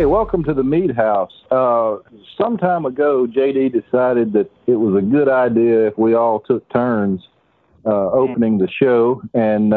Hey, welcome to the Mead House. Some time ago, JD decided that it was a good idea if we all took turns opening the show. And,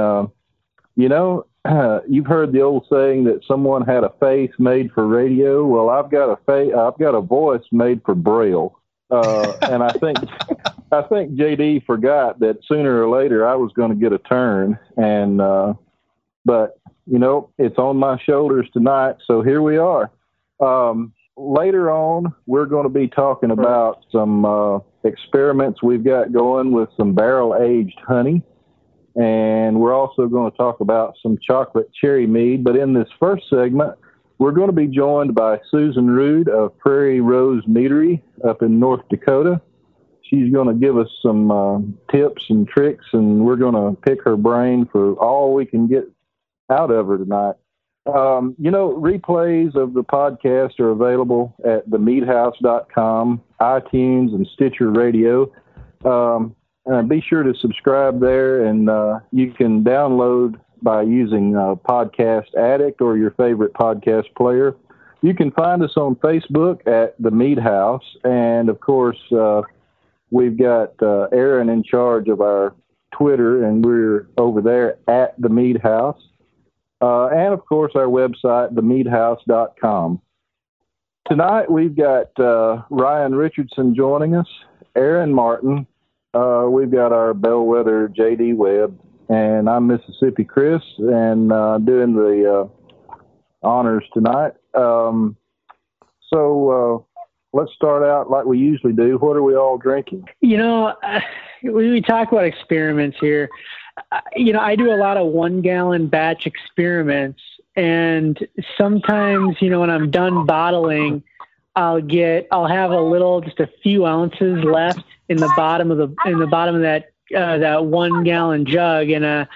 you've heard the old saying that someone had a face made for radio. Well, I've got a voice made for Braille. And I think JD forgot that sooner or later I was going to get a turn. And, but it's on my shoulders tonight, so here we are. Later on, we're going to be talking about some experiments we've got going with some barrel-aged honey, and we're also going to talk about some chocolate cherry mead. But in this first segment, we're going to be joined by Susan Rude of Prairie Rose Meadery up in North Dakota. She's going to give us some tips and tricks, and we're going to pick her brain for all we can get out of her tonight. Replays of the podcast are available at themeadhouse.com, iTunes, and Stitcher Radio. Be sure to subscribe there, and you can download by using Podcast Addict or your favorite podcast player. You can find us on Facebook at The Mead House, and of course, we've got Aaron in charge of our Twitter, and we're over there at The Mead House. And, of course, our website, themeadhouse.com. Tonight, we've got Ryan Richardson joining us, Aaron Martin. We've got our bellwether, J.D. Webb, and I'm Mississippi Chris, and doing the honors tonight. So let's start out like we usually do. What are we all drinking? We talk about experiments here. I do a lot of 1 gallon batch experiments, and sometimes, when I'm done bottling, I'll have just a few ounces left in the bottom of that 1 gallon jug. And,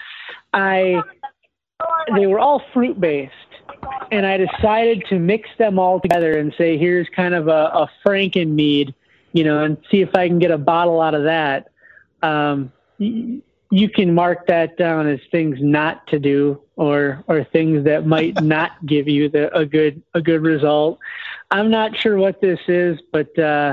they were all fruit based, and I decided to mix them all together and say, here's kind of a Frankenmead, and see if I can get a bottle out of that. You can mark that down as things not to do, or things that might not give you a good result. I'm not sure what this is, but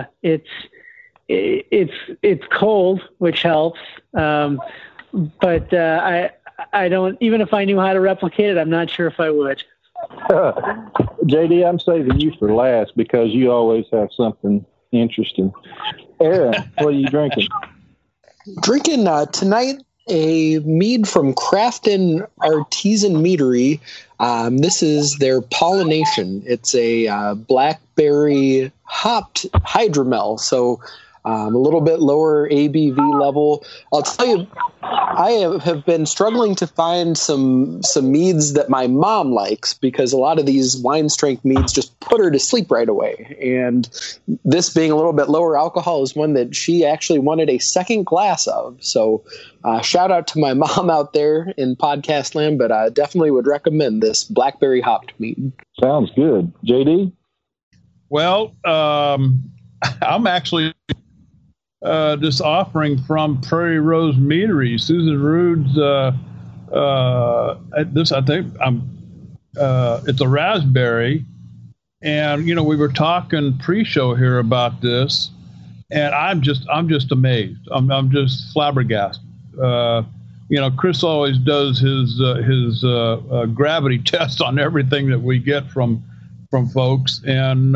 it's cold, which helps. But I don't, even if I knew how to replicate it, I'm not sure if I would. JD, I'm saving you for last because you always have something interesting. Aaron, what are you drinking? Drinking tonight a mead from Crafton Artisan Meadery. This is their Pollination. It's a blackberry hopped hydromel, so a little bit lower ABV level. I'll tell you, I have been struggling to find some meads that my mom likes, because a lot of these wine strength meads just put her to sleep right away. And this, being a little bit lower alcohol, is one that she actually wanted a second glass of. So shout out to my mom out there in podcast land, but I definitely would recommend this blackberry hopped mead. Sounds good. JD? Well, I'm actually just offering from Prairie Rose Meadery, Susan Rude's. This, I think, it's a raspberry, and we were talking pre-show here about this, and I'm just amazed. I'm just flabbergasted. Chris always does his gravity test on everything that we get from folks, and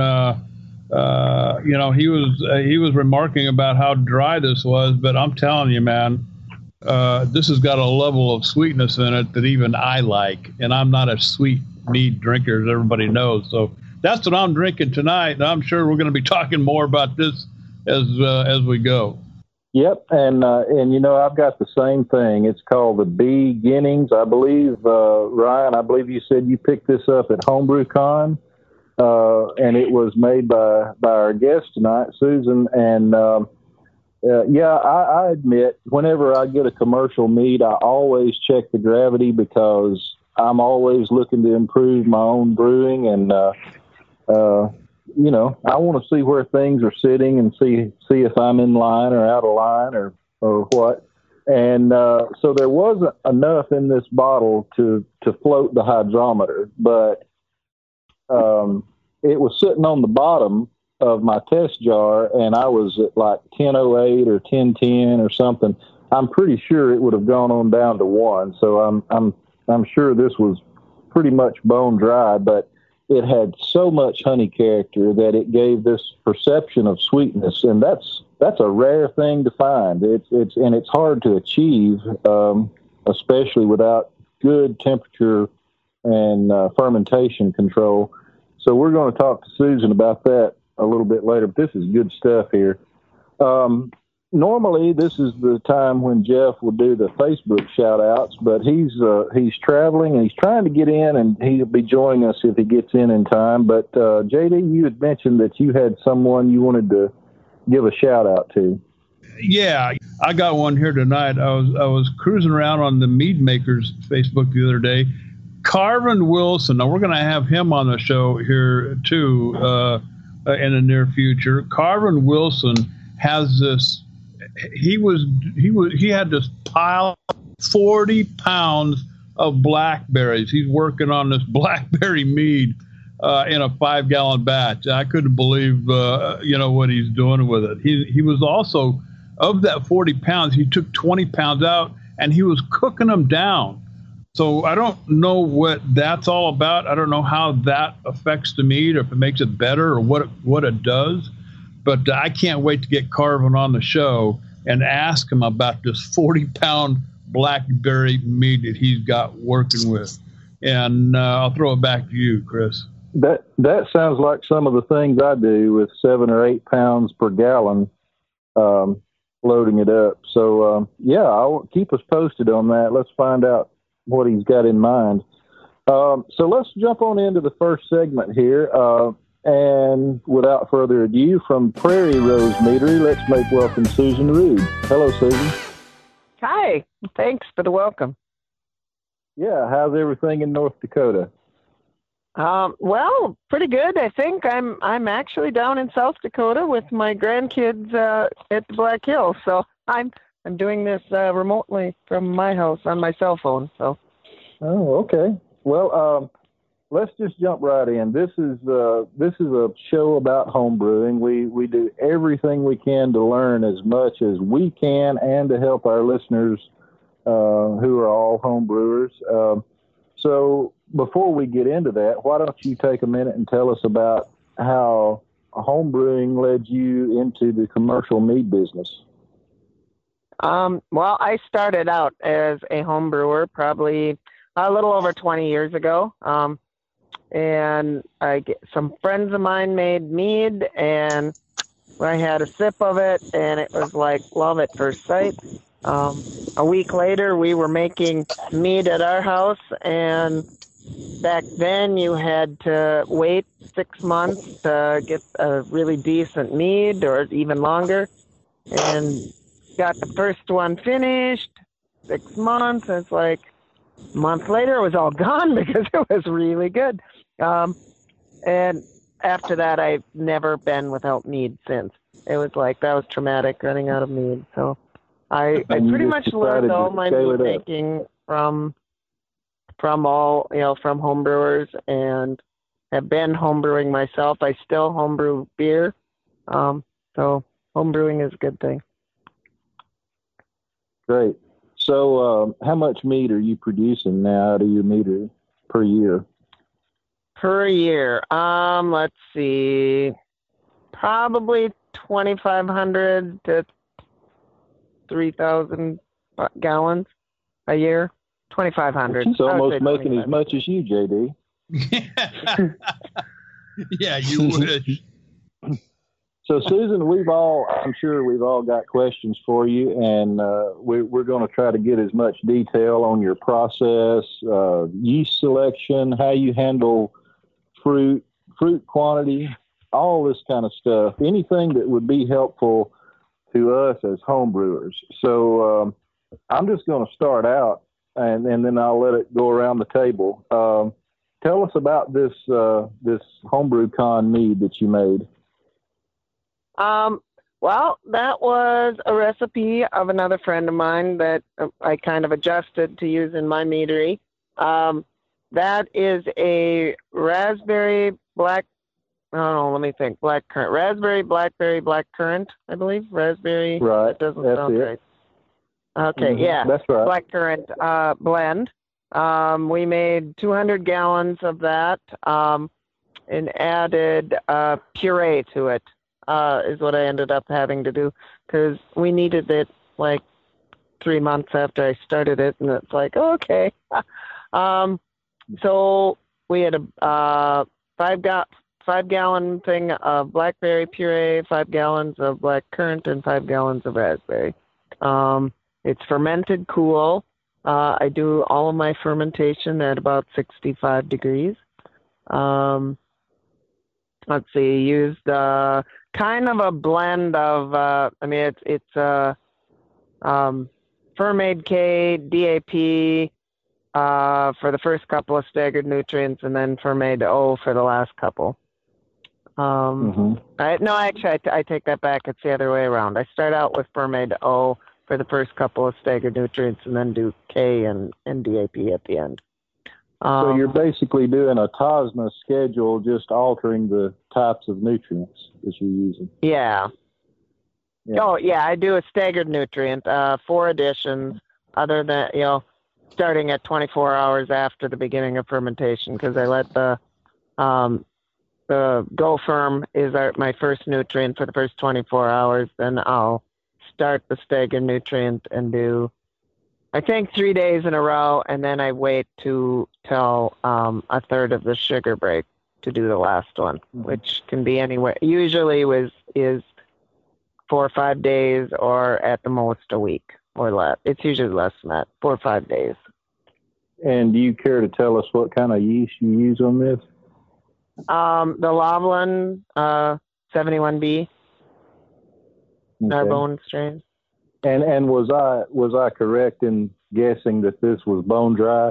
he was remarking about how dry this was, but I'm telling you, man, this has got a level of sweetness in it that even I like, and I'm not a sweet mead drinker, as everybody knows. So that's what I'm drinking tonight, and I'm sure we're going to be talking more about this as we go. Yep, and I've got the same thing. It's called the Beginnings, I believe. Ryan, I believe you said you picked this up at HomebrewCon. And it was made by our guest tonight, Susan. And I admit, whenever I get a commercial mead, I always check the gravity, because I'm always looking to improve my own brewing, and I want to see where things are sitting and see if I'm in line or out of line or what. And so there wasn't enough in this bottle to float the hydrometer, but it was sitting on the bottom of my test jar, and I was at like 1008 or 1010 or something. I'm pretty sure it would have gone on down to 1. So I'm sure this was pretty much bone dry, but it had so much honey character that it gave this perception of sweetness, and that's a rare thing to find. It's hard to achieve, especially without good temperature and fermentation control. So we're going to talk to Susan about that a little bit later, but this is good stuff here. Normally, this is the time when Jeff will do the Facebook shout-outs, but he's traveling, and he's trying to get in, and he'll be joining us if he gets in time. But, JD, you had mentioned that you had someone you wanted to give a shout-out to. Yeah, I got one here tonight. I was cruising around on the Mead Makers Facebook the other day. Carvin Wilson. Now, we're going to have him on the show here, too, in the near future. Carvin Wilson has this. He had this pile, 40 pounds of blackberries. He's working on this blackberry mead in a 5-gallon batch. I couldn't believe what he's doing with it. He was also, of that 40 pounds, he took 20 pounds out and he was cooking them down. So I don't know what that's all about. I don't know how that affects the mead, or if it makes it better, or what it does. But I can't wait to get Carvin on the show and ask him about this 40-pound blackberry mead that he's got working with. And I'll throw it back to you, Chris. That sounds like some of the things I do with 7 or 8 pounds per gallon, loading it up. So, I'll keep us posted on that. Let's find out what he's got in mind. So let's jump on into the first segment here. And without further ado, from Prairie Rose Meadery, let's make welcome Susan Rude. Hello, Susan. Hi. Thanks for the welcome. Yeah, how's everything in North Dakota? Well, pretty good. I think I'm actually down in South Dakota with my grandkids at the Black Hills. So I'm doing this remotely from my house on my cell phone. So. Oh, okay. Well, let's just jump right in. This is a show about home brewing. We do everything we can to learn as much as we can, and to help our listeners who are all home brewers. So before we get into that, why don't you take a minute and tell us about how home brewing led you into the commercial mead business? Well, I started out as a home brewer probably a little over 20 years ago. And some friends of mine made mead, and I had a sip of it, and it was like love at first sight. A week later, we were making mead at our house, and back then you had to wait 6 months to get a really decent mead, or even longer. And got the first one finished, 6 months, and it's like a month later it was all gone because it was really good. And after that, I've never been without mead since. It was like, that was traumatic, running out of mead. So I pretty much learned all my mead making from all, from home brewers, and have been home brewing myself. I still home brew beer. So home brewing is a good thing. Great. So how much mead are you producing now out of your meadery per year? Per year, let's see, probably 2,500 to 3,000 gallons a year. 2,500. She's almost making as much as you, JD. Yeah, you would. So, Susan, I'm sure we've all got questions for you, and we're going to try to get as much detail on your process, yeast selection, how you handle fruit quantity, all this kind of stuff, anything that would be helpful to us as home brewers. So I'm just going to start out, and then I'll let it go around the table. Tell us about this homebrew con mead that you made. Well, that was a recipe of another friend of mine that I kind of adjusted to use in my meadery. That is a raspberry black Oh, let me think. Black currant, raspberry, blackberry, black currant. I believe raspberry. Right. That doesn't That's sound it. right. Okay, yeah. That's right. Black currant blend. We made 200 gallons of that and added puree to it. Is what I ended up having to do because we needed it like 3 months after I started it, and it's like okay. So we had a 5-gallon thing of blackberry puree, 5 gallons of black currant, and 5 gallons of raspberry. It's fermented cool. I do all of my fermentation at about 65 degrees. Let's see, used kind of a blend of, it's Fermaid K, DAP for the first couple of staggered nutrients, and then Fermaid O for the last couple. I take that back. It's the other way around. I start out with Fermaid O for the first couple of staggered nutrients, and then do K and DAP at the end. So you're basically doing a TOSNA schedule, just altering the types of nutrients that you're using. Yeah. Oh, yeah, I do a staggered nutrient, 4 additions, other than, starting at 24 hours after the beginning of fermentation, because I let the Go Firm is my first nutrient for the first 24 hours. Then I'll start the staggered nutrient and do, I think, 3 days in a row, and then I wait till a third of the sugar break to do the last one, which can be anywhere. Usually is 4 or 5 days, or at the most a week or less. It's usually less than that, 4 or 5 days. And do you care to tell us what kind of yeast you use on this? The Loveland 71B Narbonne strain. And was I correct in guessing that this was bone dry?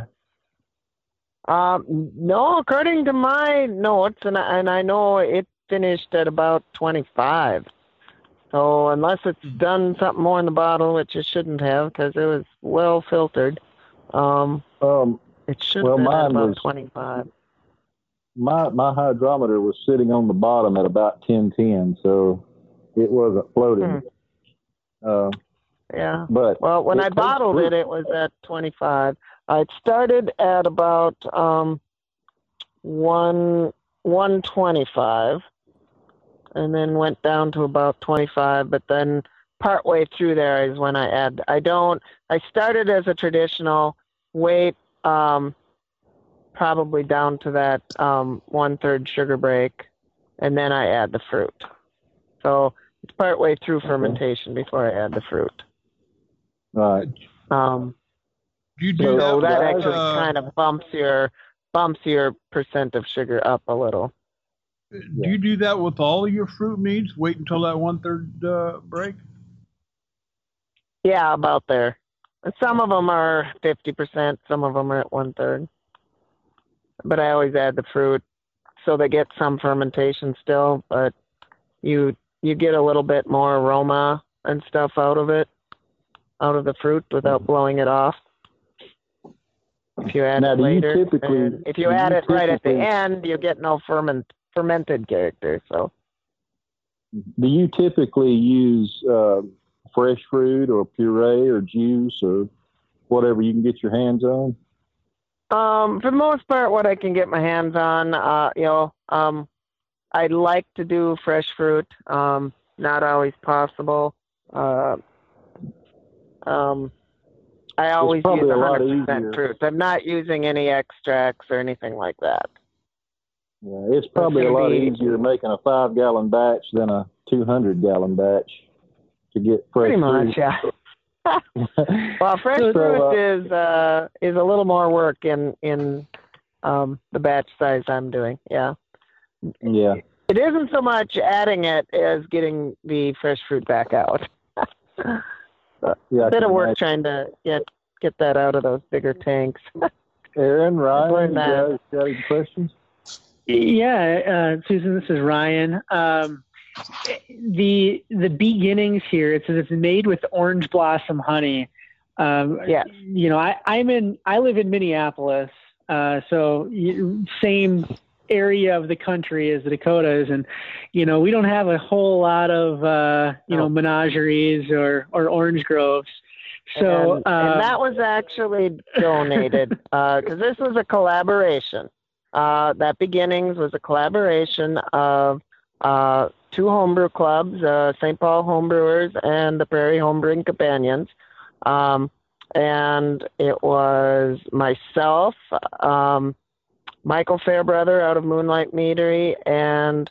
No, according to my notes, and I know it finished at about 25. So unless it's done something more in the bottle, which it shouldn't have, because it was well filtered, it should have been at about 25. My hydrometer was sitting on the bottom at about 1010, so it wasn't floating. Yeah. But when I bottled it, it was at 25. I started at about 125, and then went down to about 25. But then partway through there is when I started as a traditional weight, probably down to that 1/3 sugar break, and then I add the fruit. So it's partway through fermentation before I add the fruit. Right. You do that actually kind of bumps your percent of sugar up a little. Do you do that with all of your fruit meats? Wait until that 1/3 break? Yeah, about there. Some of them are 50%. Some of them are at 1/3. But I always add the fruit, so they get some fermentation still. But you get a little bit more aroma and stuff out of the fruit without blowing it off. If you add it later, if you add it right at the end, you get no fermented character. So, do you typically use fresh fruit or puree or juice or whatever you can get your hands on? For the most part, what I can get my hands on, I like to do fresh fruit. Not always possible. I always use 100% fruit. I'm not using any extracts or anything like that. Yeah, it's probably a lot easier making a 5-gallon batch than a 200-gallon batch to get fresh Pretty much, fruit. yeah. Well, fresh fruit is a little more work in the batch size I'm doing. Yeah. Yeah. It isn't so much adding it as getting the fresh fruit back out. A bit of work trying to get that out of those bigger tanks. Aaron, Ryan, you guys got any questions? Yeah, Susan, this is Ryan. The beginnings here, it says it's made with orange blossom honey. Yeah. I live in Minneapolis, so same area of the country is the Dakotas, and we don't have a whole lot of menageries or orange groves. So and that was actually donated because this was a collaboration. That Beginnings was a collaboration of two homebrew clubs, St. Paul Homebrewers and the Prairie Homebrewing Companions. And it was myself, Michael Fairbrother out of Moonlight Meadery, and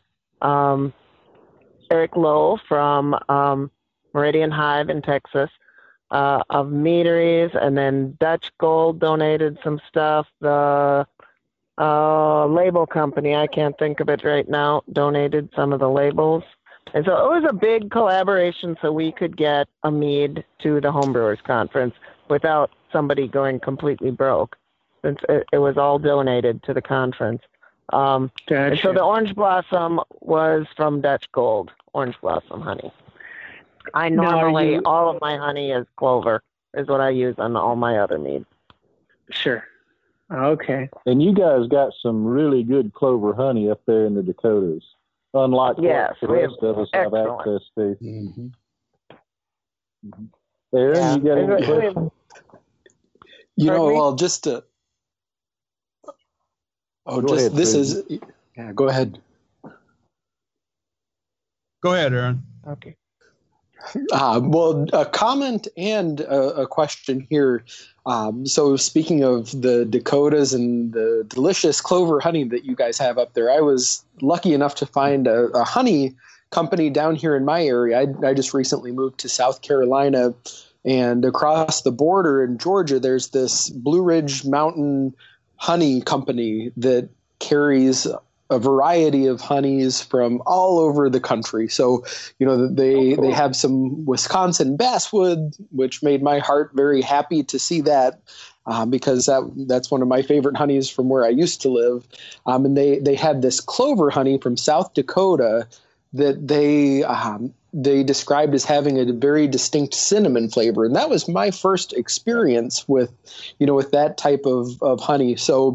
Eric Lowe from Meridian Hive in Texas of meaderies. And then Dutch Gold donated some stuff. The label company, I can't think of it right now, donated some of the labels. And so it was a big collaboration so we could get a mead to the Homebrewers Conference without somebody going completely broke, since it was all donated to the conference. And so the Orange Blossom was from Dutch Gold, Orange Blossom honey. I normally, all of my honey is clover, is what I use on all my other meads. Sure. Okay. And you guys got some really good clover honey up there in the Dakotas, unlike what the rest of us have access to. Mm-hmm. Aaron, you got any questions? Go ahead. Go ahead, Aaron. Okay. A comment and a question here. So speaking of the Dakotas and the delicious clover honey that you guys have up there, I was lucky enough to find a honey company down here in my area. I just recently moved to South Carolina, and across the border in Georgia, there's this Blue Ridge Mountain Honey Company that carries a variety of honeys from all over the country. So, they have some Wisconsin basswood, which made my heart very happy to see that, because that's one of my favorite honeys from where I used to live. And they had this clover honey from South Dakota that they described as having a very distinct cinnamon flavor. And that was my first experience with that type of honey. So,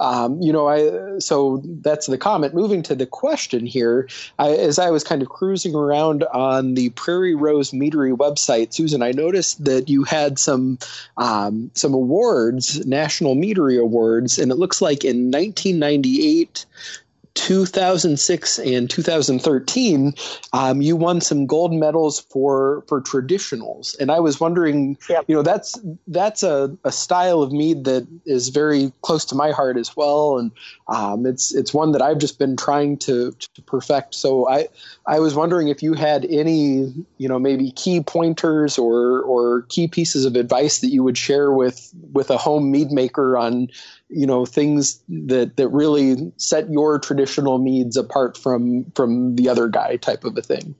so that's the comment. Moving to the question here, as I was kind of cruising around on the Prairie Rose Meadery website, Susan, I noticed that you had some awards, National Meadery Awards, and it looks like in 1998, 2006 and 2013, you won some gold medals for traditionals. And I was wondering, that's a style of mead that is very close to my heart as well. And it's one that I've just been trying to perfect. So I was wondering if you had any, maybe key pointers or key pieces of advice that you would share with a home mead maker on, things that really set your traditional meads apart from the other guy type of a thing.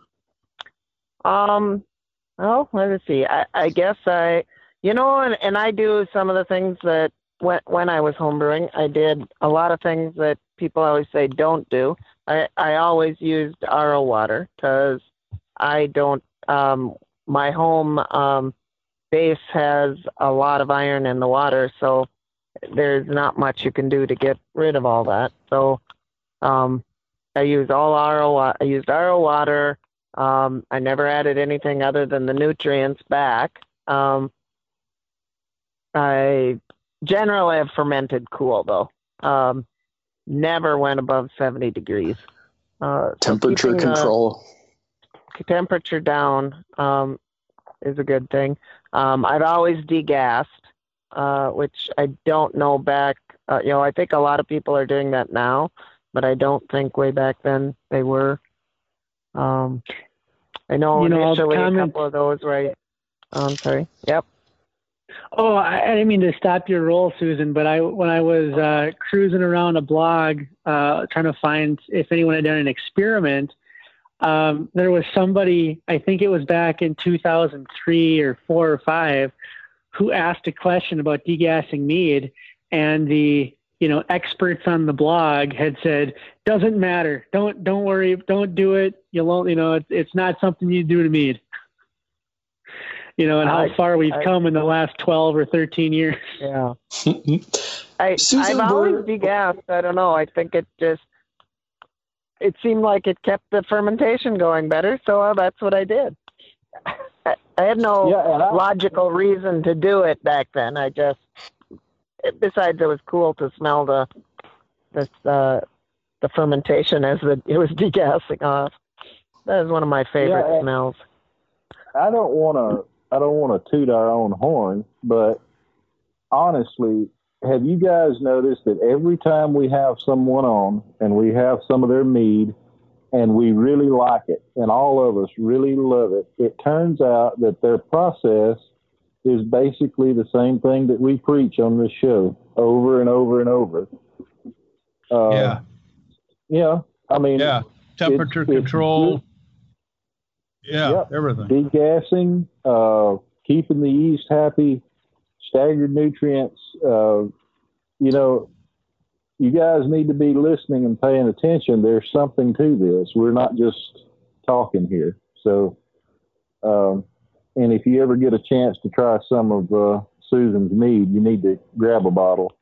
Well, let's see. I guess and I do some of the things that when I was homebrewing, I did a lot of things that people always say don't do. I always used RO water because I don't, my home base has a lot of iron in the water, so there's not much you can do to get rid of all that. So I used RO water. I never added anything other than the nutrients back. I generally have fermented cool, though. Never went above 70 degrees. Temperature control. Temperature down is a good thing. I've always degassed. Which I don't know back, I think a lot of people are doing that now, but I don't think way back then they were. I know initially a couple of those, right? I'm sorry. Yep. Oh, I didn't mean to stop your roll, Susan, but when I was cruising around a blog trying to find if anyone had done an experiment, there was somebody, I think it was back in 2003 or 4 or 5, who asked a question about degassing mead, and the experts on the blog had said, doesn't matter, don't worry, don't do it, it's not something you do to mead. and how far we've come in the last 12 or 13 years. Yeah. I've always degassed. I don't know. I think it seemed like it kept the fermentation going better, so that's what I did. I had no logical reason to do it back then. Besides it was cool to smell the fermentation as it was degassing off. That is one of my favorite smells. I don't want to toot our own horn, but honestly, have you guys noticed that every time we have someone on and we have some of their mead and we really like it and all of us really love it, it turns out that their process is basically the same thing that we preach on this show over and over and over. I mean, temperature control. Everything. Degassing, keeping the yeast happy, staggered nutrients. You guys need to be listening and paying attention. There's something to this. We're not just talking here. So, and if you ever get a chance to try some of Susan's mead, you need to grab a bottle.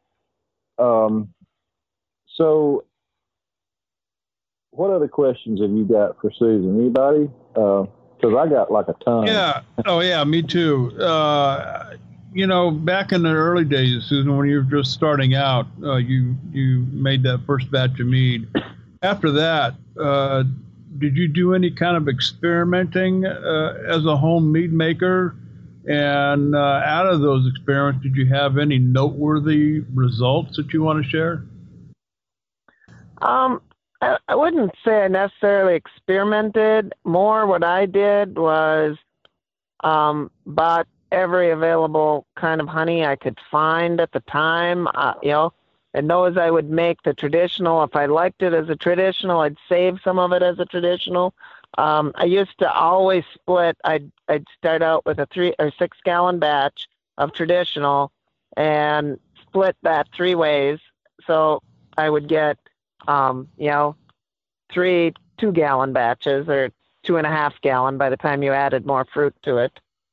So, what other questions have you got for Susan? Anybody? Because I got like a ton. Yeah. Oh, yeah. Me too. Back in the early days, Susan, when you were just starting out, you made that first batch of mead. After that, did you do any kind of experimenting as a home mead maker? And out of those experiments, did you have any noteworthy results that you want to share? I wouldn't say I necessarily experimented. More what I did was bought every available kind of honey I could find at the time, and those I would make the traditional. If I liked it as a traditional, I'd save some of it as a traditional. I used to always split. I'd start out with a 3 or 6 gallon batch of traditional and split that 3 ways. So I would get 3 2-gallon batches or 2.5 gallon by the time you added more fruit to it,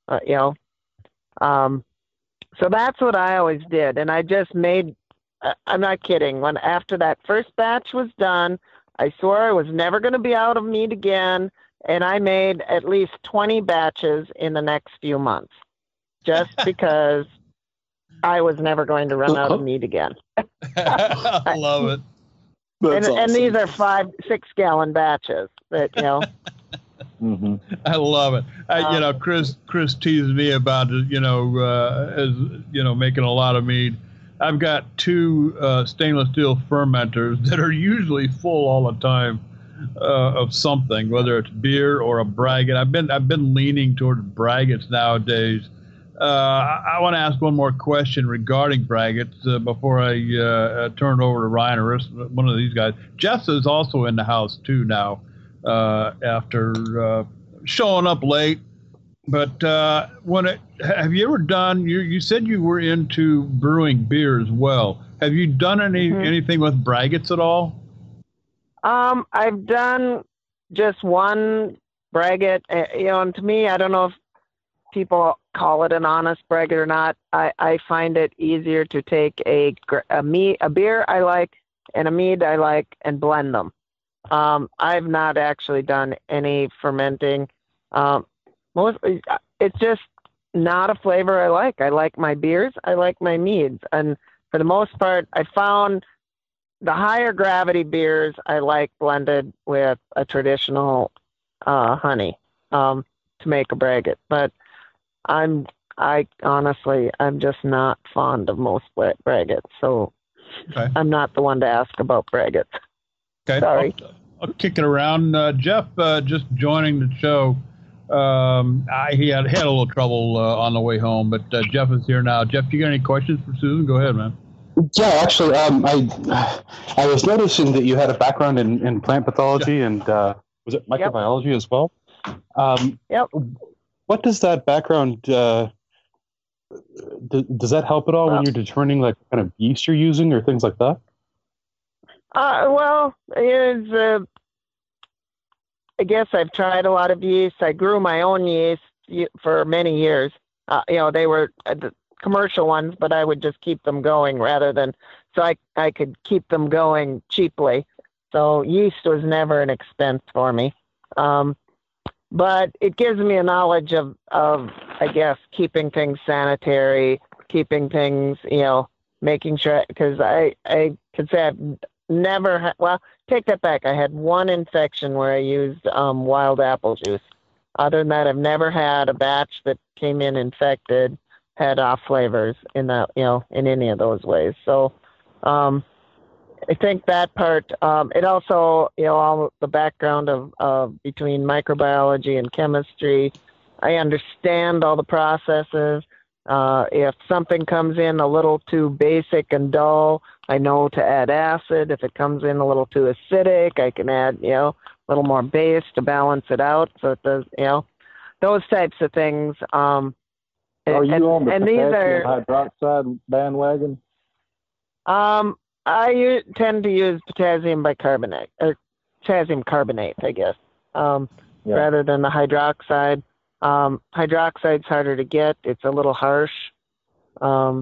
so that's what I always did. And I just made, I'm not kidding, when after that first batch was done, I swore I was never going to be out of mead again. And I made at least 20 batches in the next few months, just because I was never going to run out of mead again. I love it. And these are 5, 6 gallon batches that, Mm-hmm. I love it. Chris teased me about it, making a lot of mead. I've got 2 stainless steel fermenters that are usually full all the time of something, whether it's beer or a braggot. I've been leaning towards braggots nowadays. I want to ask one more question regarding braggots before I turn it over to Ryan or one of these guys. Jeff is also in the house too now. After showing up late, but have you ever done? You said you were into brewing beer as well. Have you done anything with braggots at all? I've done just one braggot. And to me, I don't know if people call it an honest braggot or not. I find it easier to take a beer I like and a mead I like and blend them. I've not actually done any fermenting. It's just not a flavor I like. I like my beers. I like my meads. And for the most part, I found the higher gravity beers I like blended with a traditional honey to make a braggot. But I'm just not fond of most braggots. So I'm not the one to ask about braggots. Okay. Sorry. I'll kick it around. Jeff, just joining the show. He had a little trouble on the way home, but Jeff is here now. Jeff, you got any questions for Susan? Go ahead, man. Yeah, actually, I was noticing that you had a background in plant pathology and was it microbiology as well? Yep. What does that background does that help at all when you're determining like what kind of yeast you're using or things like that? Well, I guess I've tried a lot of yeast. I grew my own yeast, for many years. They were the commercial ones, but I would just keep them going rather than so I could keep them going cheaply. So yeast was never an expense for me. But it gives me a knowledge of I guess keeping things sanitary, keeping things, making sure, because I could say I've never take that back. I had one infection where I used wild apple juice. Other than that, I've never had a batch that came in infected, had off flavors in that, in any of those ways. So I think that part, it also, all the background of between microbiology and chemistry, I understand all the processes. If something comes in a little too basic and dull, I know to add acid. If it comes in a little too acidic, I can add, a little more base to balance it out. So it does, those types of things. Are you on the potassium hydroxide bandwagon? I tend to use potassium bicarbonate, or potassium carbonate, I guess, rather than the hydroxide. Hydroxide's harder to get. It's a little harsh. I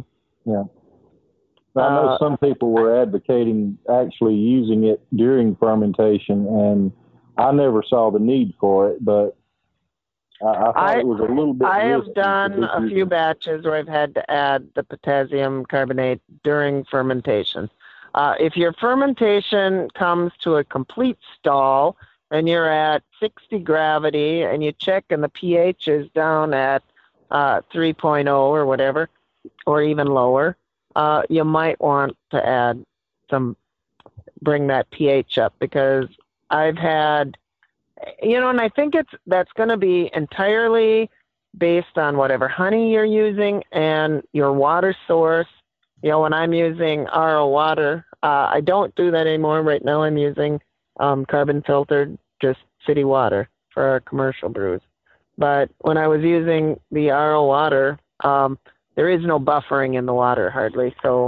know some people were advocating actually using it during fermentation, and I never saw the need for it, but I thought it was a little bit I have risky done a few batches where I've had to add the potassium carbonate during fermentation. If your fermentation comes to a complete stall and you're at 60 gravity and you check and the pH is down at 3.0 or whatever, or even lower, you might want to bring that pH up, because I've had, and I think that's going to be entirely based on whatever honey you're using and your water source. When I'm using RO water, I don't do that anymore. Right now I'm using carbon filtered, just city water for our commercial brews. But when I was using the RO water, there is no buffering in the water hardly. So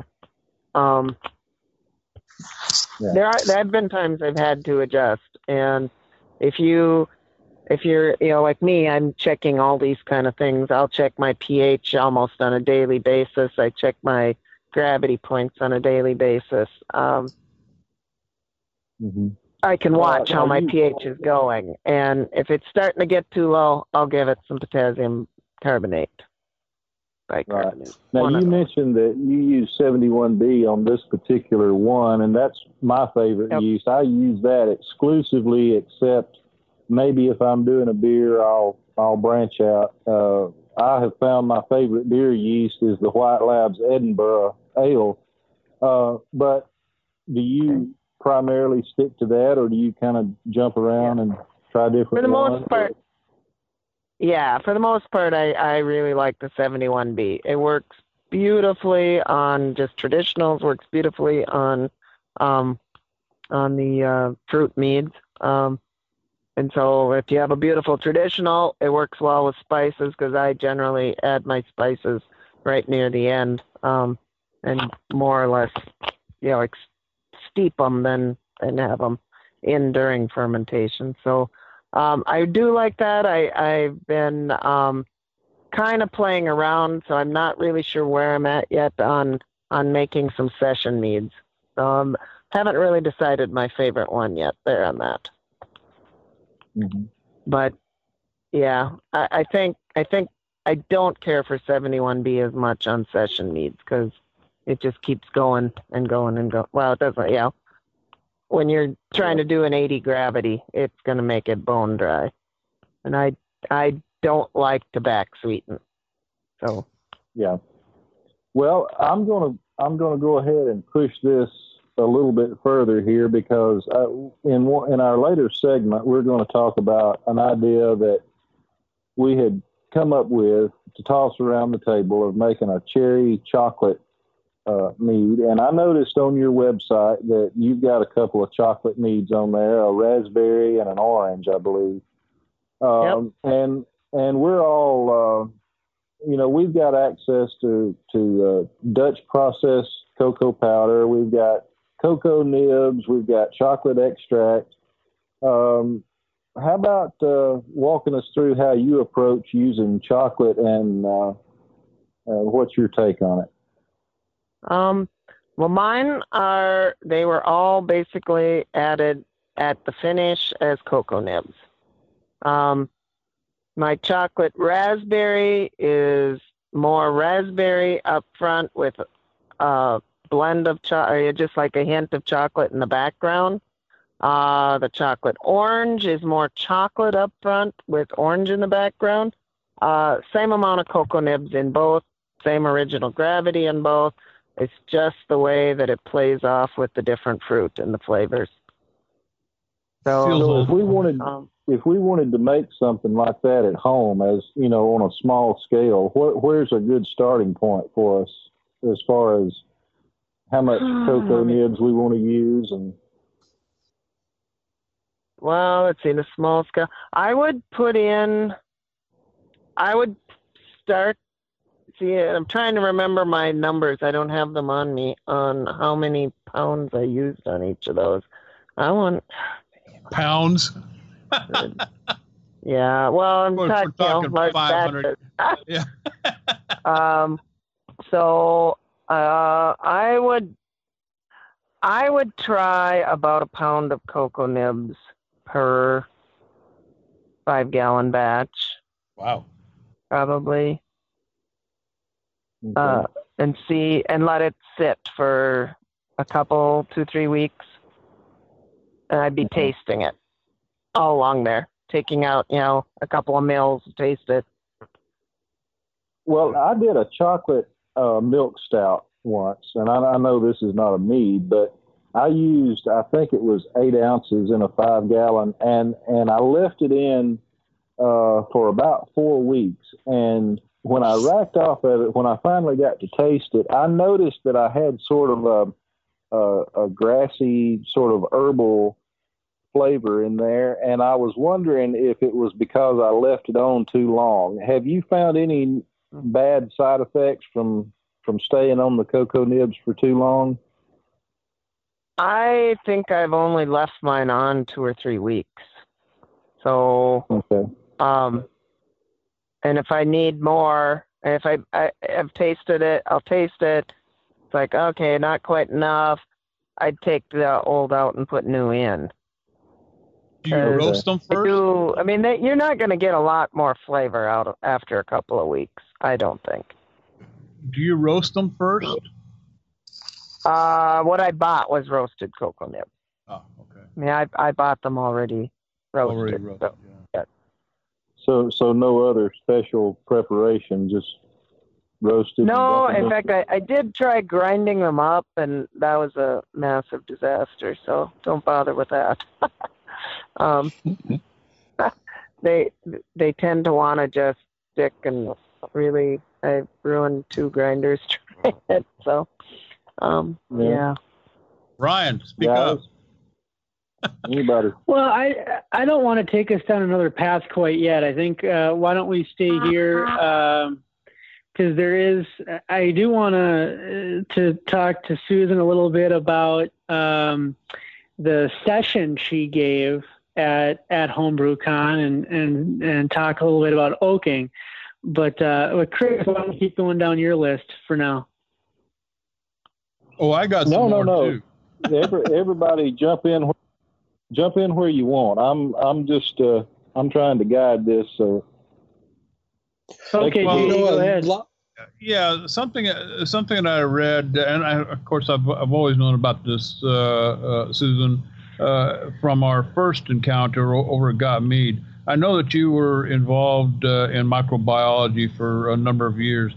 there have been times I've had to adjust. And if you're like me, I'm checking all these kind of things. I'll check my pH almost on a daily basis. I check my gravity points on a daily basis. I can watch how my pH is going, and if it's starting to get too low, I'll give it some potassium carbonate. Bicarbonate. Now, you mentioned that you use 71B on this particular one, and that's my favorite yeast. I use that exclusively, except maybe if I'm doing a beer, I'll branch out. I have found my favorite beer yeast is the White Labs Edinburgh Ale. But do you primarily stick to that, or do you kind of jump around and try different ones? For the most part, for the most part, I really like the 71B. It works beautifully on just traditionals, works beautifully on the fruit meads. And so if you have a beautiful traditional, it works well with spices, because I generally add my spices right near the end, and more or less, steep them then and have them in during fermentation. So I do like that. I've been kind of playing around, so I'm not really sure where I'm at yet on making some session meads. Haven't really decided my favorite one yet there on that. But I think I don't care for 71B as much on session meads, because it just keeps going and going and going. Well, it doesn't. When you're trying to do an 80 gravity, it's going to make it bone dry, and I don't like to back sweeten. So well, I'm gonna go ahead and push this a little bit further here, because in our later segment, we're going to talk about an idea that we had come up with to toss around the table of making a cherry chocolate mead. And I noticed on your website that you've got a couple of chocolate meads on there, a raspberry and an orange, I believe. And we're all, we've got access to Dutch processed cocoa powder. We've got cocoa nibs. We've got chocolate extract. how about walking us through how you approach using chocolate and what's your take on it? Well, they were all basically added at the finish as cocoa nibs. My chocolate raspberry is more raspberry up front with a blend of just like a hint of chocolate in the background. The chocolate orange is more chocolate up front with orange in the background. Same amount of cocoa nibs in both, same original gravity in both. It's just the way that it plays off with the different fruit and the flavors. So if we wanted to make something like that at home, as you know, on a small scale, where's a good starting point for us as far as how much cocoa nibs we want to use? And well, let's see, the small scale. I would start. See, I'm trying to remember my numbers. I don't have them on me on how many pounds I used on each of those. Pounds. Yeah, well, I'm talking large 500. Yeah. So I would try about a pound of cocoa nibs per 5-gallon batch. Wow. Probably. okay. And let it sit for a couple, 2-3 weeks. And I'd be tasting it all along there, taking out, a couple of mils to taste it. Well, I did a chocolate milk stout once, and I know this is not a mead, but I used, I think it was 8 ounces in a 5-gallon, and I left it in for about 4 weeks. And when I racked off of it, when I finally got to taste it, I noticed that I had sort of a grassy, sort of herbal flavor in there, and I was wondering if it was because I left it on too long. Have you found any bad side effects from staying on the cocoa nibs for too long? I think I've only left mine on 2 or 3 weeks. So, okay. And if I need more, if I've tasted it, I'll taste it. It's like, okay, not quite enough. I'd take the old out and put new in. Do you roast them first? You're not going to get a lot more flavor out after a couple of weeks, I don't think. Do you roast them first? What I bought was roasted cocoa nibs. Oh, okay. I bought them already roasted. Yeah. So no other special preparation, just roasted? No, in fact, I did try grinding them up, and that was a massive disaster, so don't bother with that. They tend to want to just stick, and really, I've ruined 2 grinders trying it, so, yeah. Ryan, speak up. Anybody? Well, I don't want to take us down another path quite yet. I think why don't we stay here? Because I do want to talk to Susan a little bit about the session she gave at HomebrewCon and talk a little bit about oaking. But Chris, why don't you keep going down your list for now? Oh, I got some more too. Everybody jump in where you want. I'm just I'm trying to guide this. So okay, go ahead. Yeah, something that I read, and of course I've always known about this, Susan, from our first encounter over at Got Mead. I know that you were involved in microbiology for a number of years.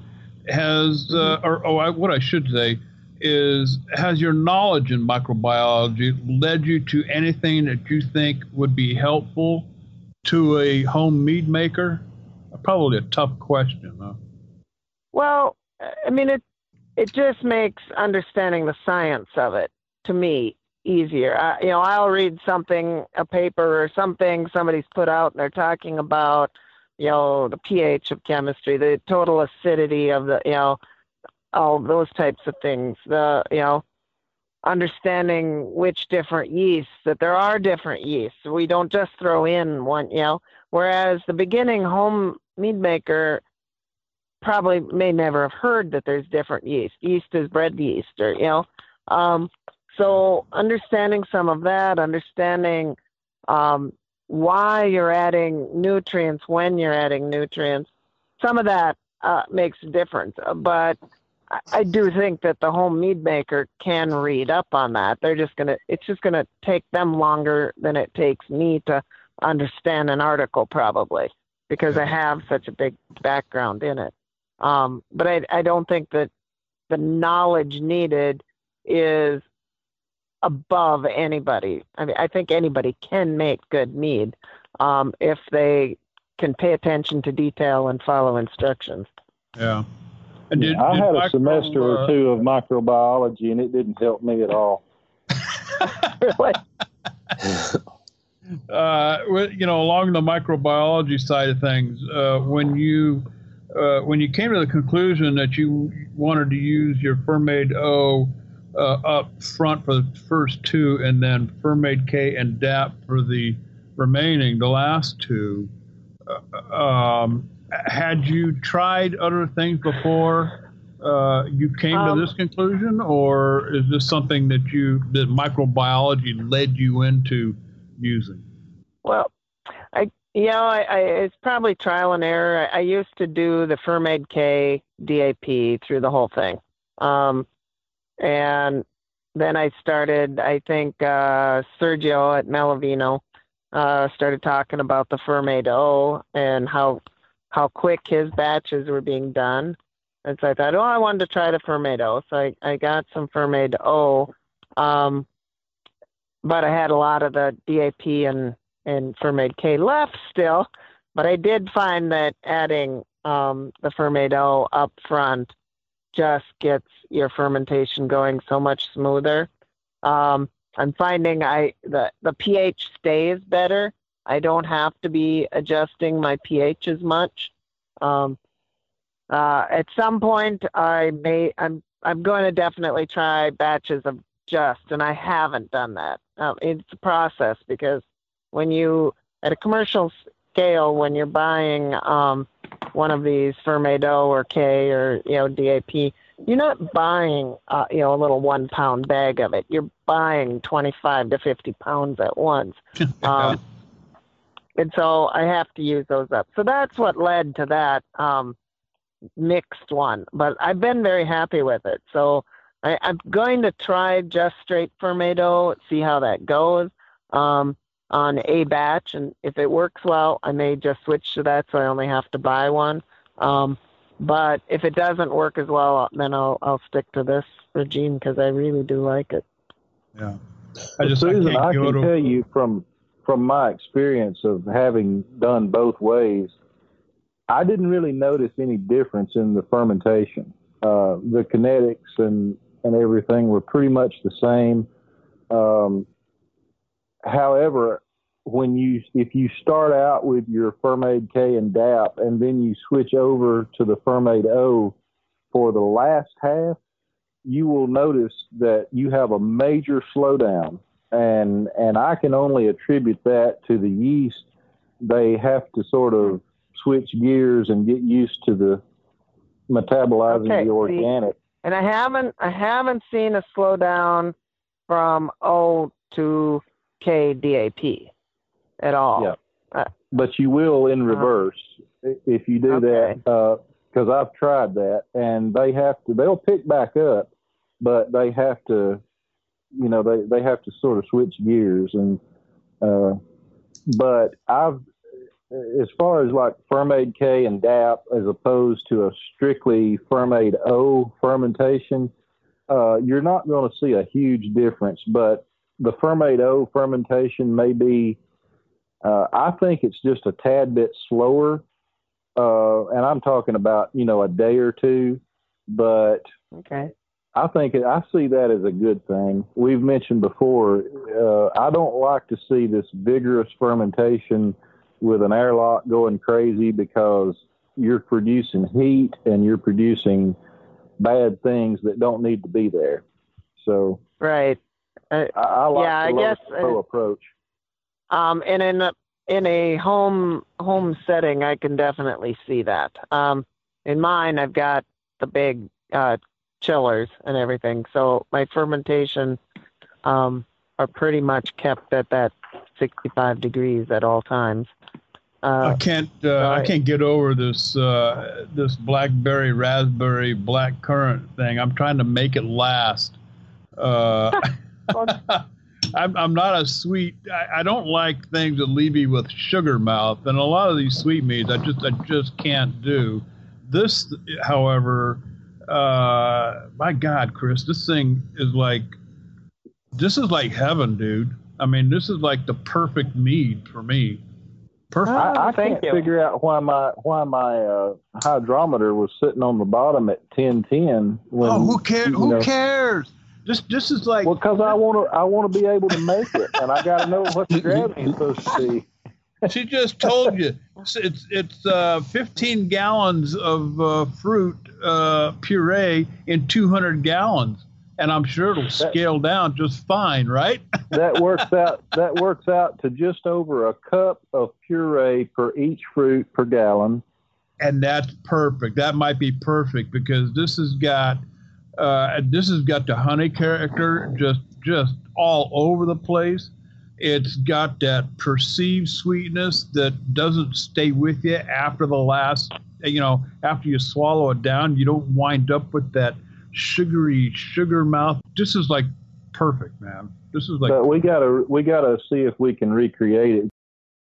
What I should say is, has your knowledge in microbiology led you to anything that you think would be helpful to a home mead maker? Probably a tough question, huh? Well, it just makes understanding the science of it, to me, easier. I'll read a paper or something somebody's put out, and they're talking about, the pH of chemistry, the total acidity of the, all those types of things. understanding which different yeasts, that there are different yeasts. We don't just throw in one, whereas the beginning home mead maker probably may never have heard that there's different yeast. Yeast is bread yeast, or, so understanding some of that, understanding why you're adding nutrients, when you're adding nutrients, some of that makes a difference. But I do think that the home mead maker can read up on that. It's just gonna take them longer than it takes me to understand an article, probably, because I have such a big background in it. But I don't think that the knowledge needed is above anybody. I mean, I think anybody can make good mead if they can pay attention to detail and follow instructions. Yeah. And I had a semester or two of microbiology, and it didn't help me at all. Really? Along the microbiology side of things, when you came to the conclusion that you wanted to use your Fermaid O up front for the first two, and then Fermaid K and DAP for the last two, had you tried other things before you came to this conclusion, or is this something that microbiology led you into using? Well, it's probably trial and error. I used to do the Fermaid K DAP through the whole thing. And then I started, I think, Sergio at Melavino started talking about the Fermaid O and how quick his batches were being done. And so I thought, I wanted to try the Fermaid O. So I got some Fermaid O. But I had a lot of the DAP and Fermaid K left still. But I did find that adding the Fermaid O up front just gets your fermentation going so much smoother. I'm finding the pH stays better. I don't have to be adjusting my pH as much. At some point, I'm going to definitely try batches of just, and I haven't done that. It's a process, because when you, at a commercial scale, when you're buying one of these Fermaid O or K or DAP, you're not buying a little 1 pound bag of it. You're buying 25 to 50 pounds at once. And so I have to use those up. So that's what led to that mixed one. But I've been very happy with it. So I'm going to try just straight Fermaid O, see how that goes on a batch. And if it works well, I may just switch to that, so I only have to buy one. But if it doesn't work as well, then I'll stick to this regime, because I really do like it. Yeah. Susan, I can tell you from my experience of having done both ways, I didn't really notice any difference in the fermentation. The kinetics and everything were pretty much the same. However, if you start out with your Fermaid K and DAP, and then you switch over to the Fermaid O for the last half, you will notice that you have a major slowdown. And I can only attribute that to the yeast. They have to sort of switch gears and get used to the metabolizing the organic. And I haven't seen a slowdown from O to K DAP at all. Yeah. But you will in reverse if you do that, because I've tried that, and they'll pick back up, but they have to, they have to sort of switch gears. And but as far as like Fermaid K and DAP, as opposed to a strictly Fermaid O fermentation, you're not going to see a huge difference. But the Fermaid O fermentation may be, I think it's just a tad bit slower. And I'm talking about, a day or two, but I see that as a good thing. We've mentioned before, I don't like to see this vigorous fermentation with an airlock going crazy, because you're producing heat and you're producing bad things that don't need to be there. So Right. I like yeah, I the guess slow approach. and in a home setting, I can definitely see that. In mine, I've got the big chillers and everything, so my fermentation are pretty much kept at that 65 degrees at all times. I can't get over this this blackberry, raspberry, black currant thing. I'm trying to make it last. I'm not a sweet. I don't like things that leave me with sugar mouth, and a lot of these sweet meats I just can't do. This, however, my God, Chris, this is like heaven, dude. I mean, this is like the perfect mead for me. Perfect. I can't figure out why my hydrometer was sitting on the bottom at 1010. Who cares? Who cares? This is like, well, because I want to be able to make it, and I got to know what the gravity is supposed to be. She just told you it's 15 gallons of fruit puree in 200 gallons, and I'm sure it'll scale down just fine, right? That works out to just over a cup of puree per each fruit per gallon, and that's perfect. That might be perfect because this has got the honey character just all over the place. It's got that perceived sweetness that doesn't stay with you after the last, after you swallow it down. You don't wind up with that sugary sugar mouth. This is like perfect, man. This is like. But we gotta see if we can recreate it.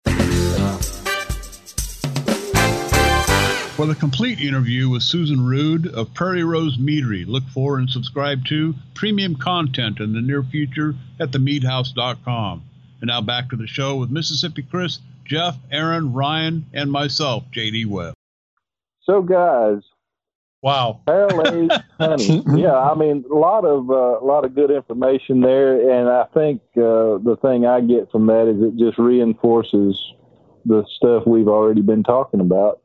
For the complete interview with Susan Rude of Prairie Rose Meadery, look for and subscribe to premium content in the near future at themeadhouse.com. And now back to the show with Mississippi Chris, Jeff, Aaron, Ryan, and myself, J.D. Webb. So, guys. Wow. Barrel-aged honey. Yeah, I mean, a lot of good information there, and I think the thing I get from that is it just reinforces the stuff we've already been talking about.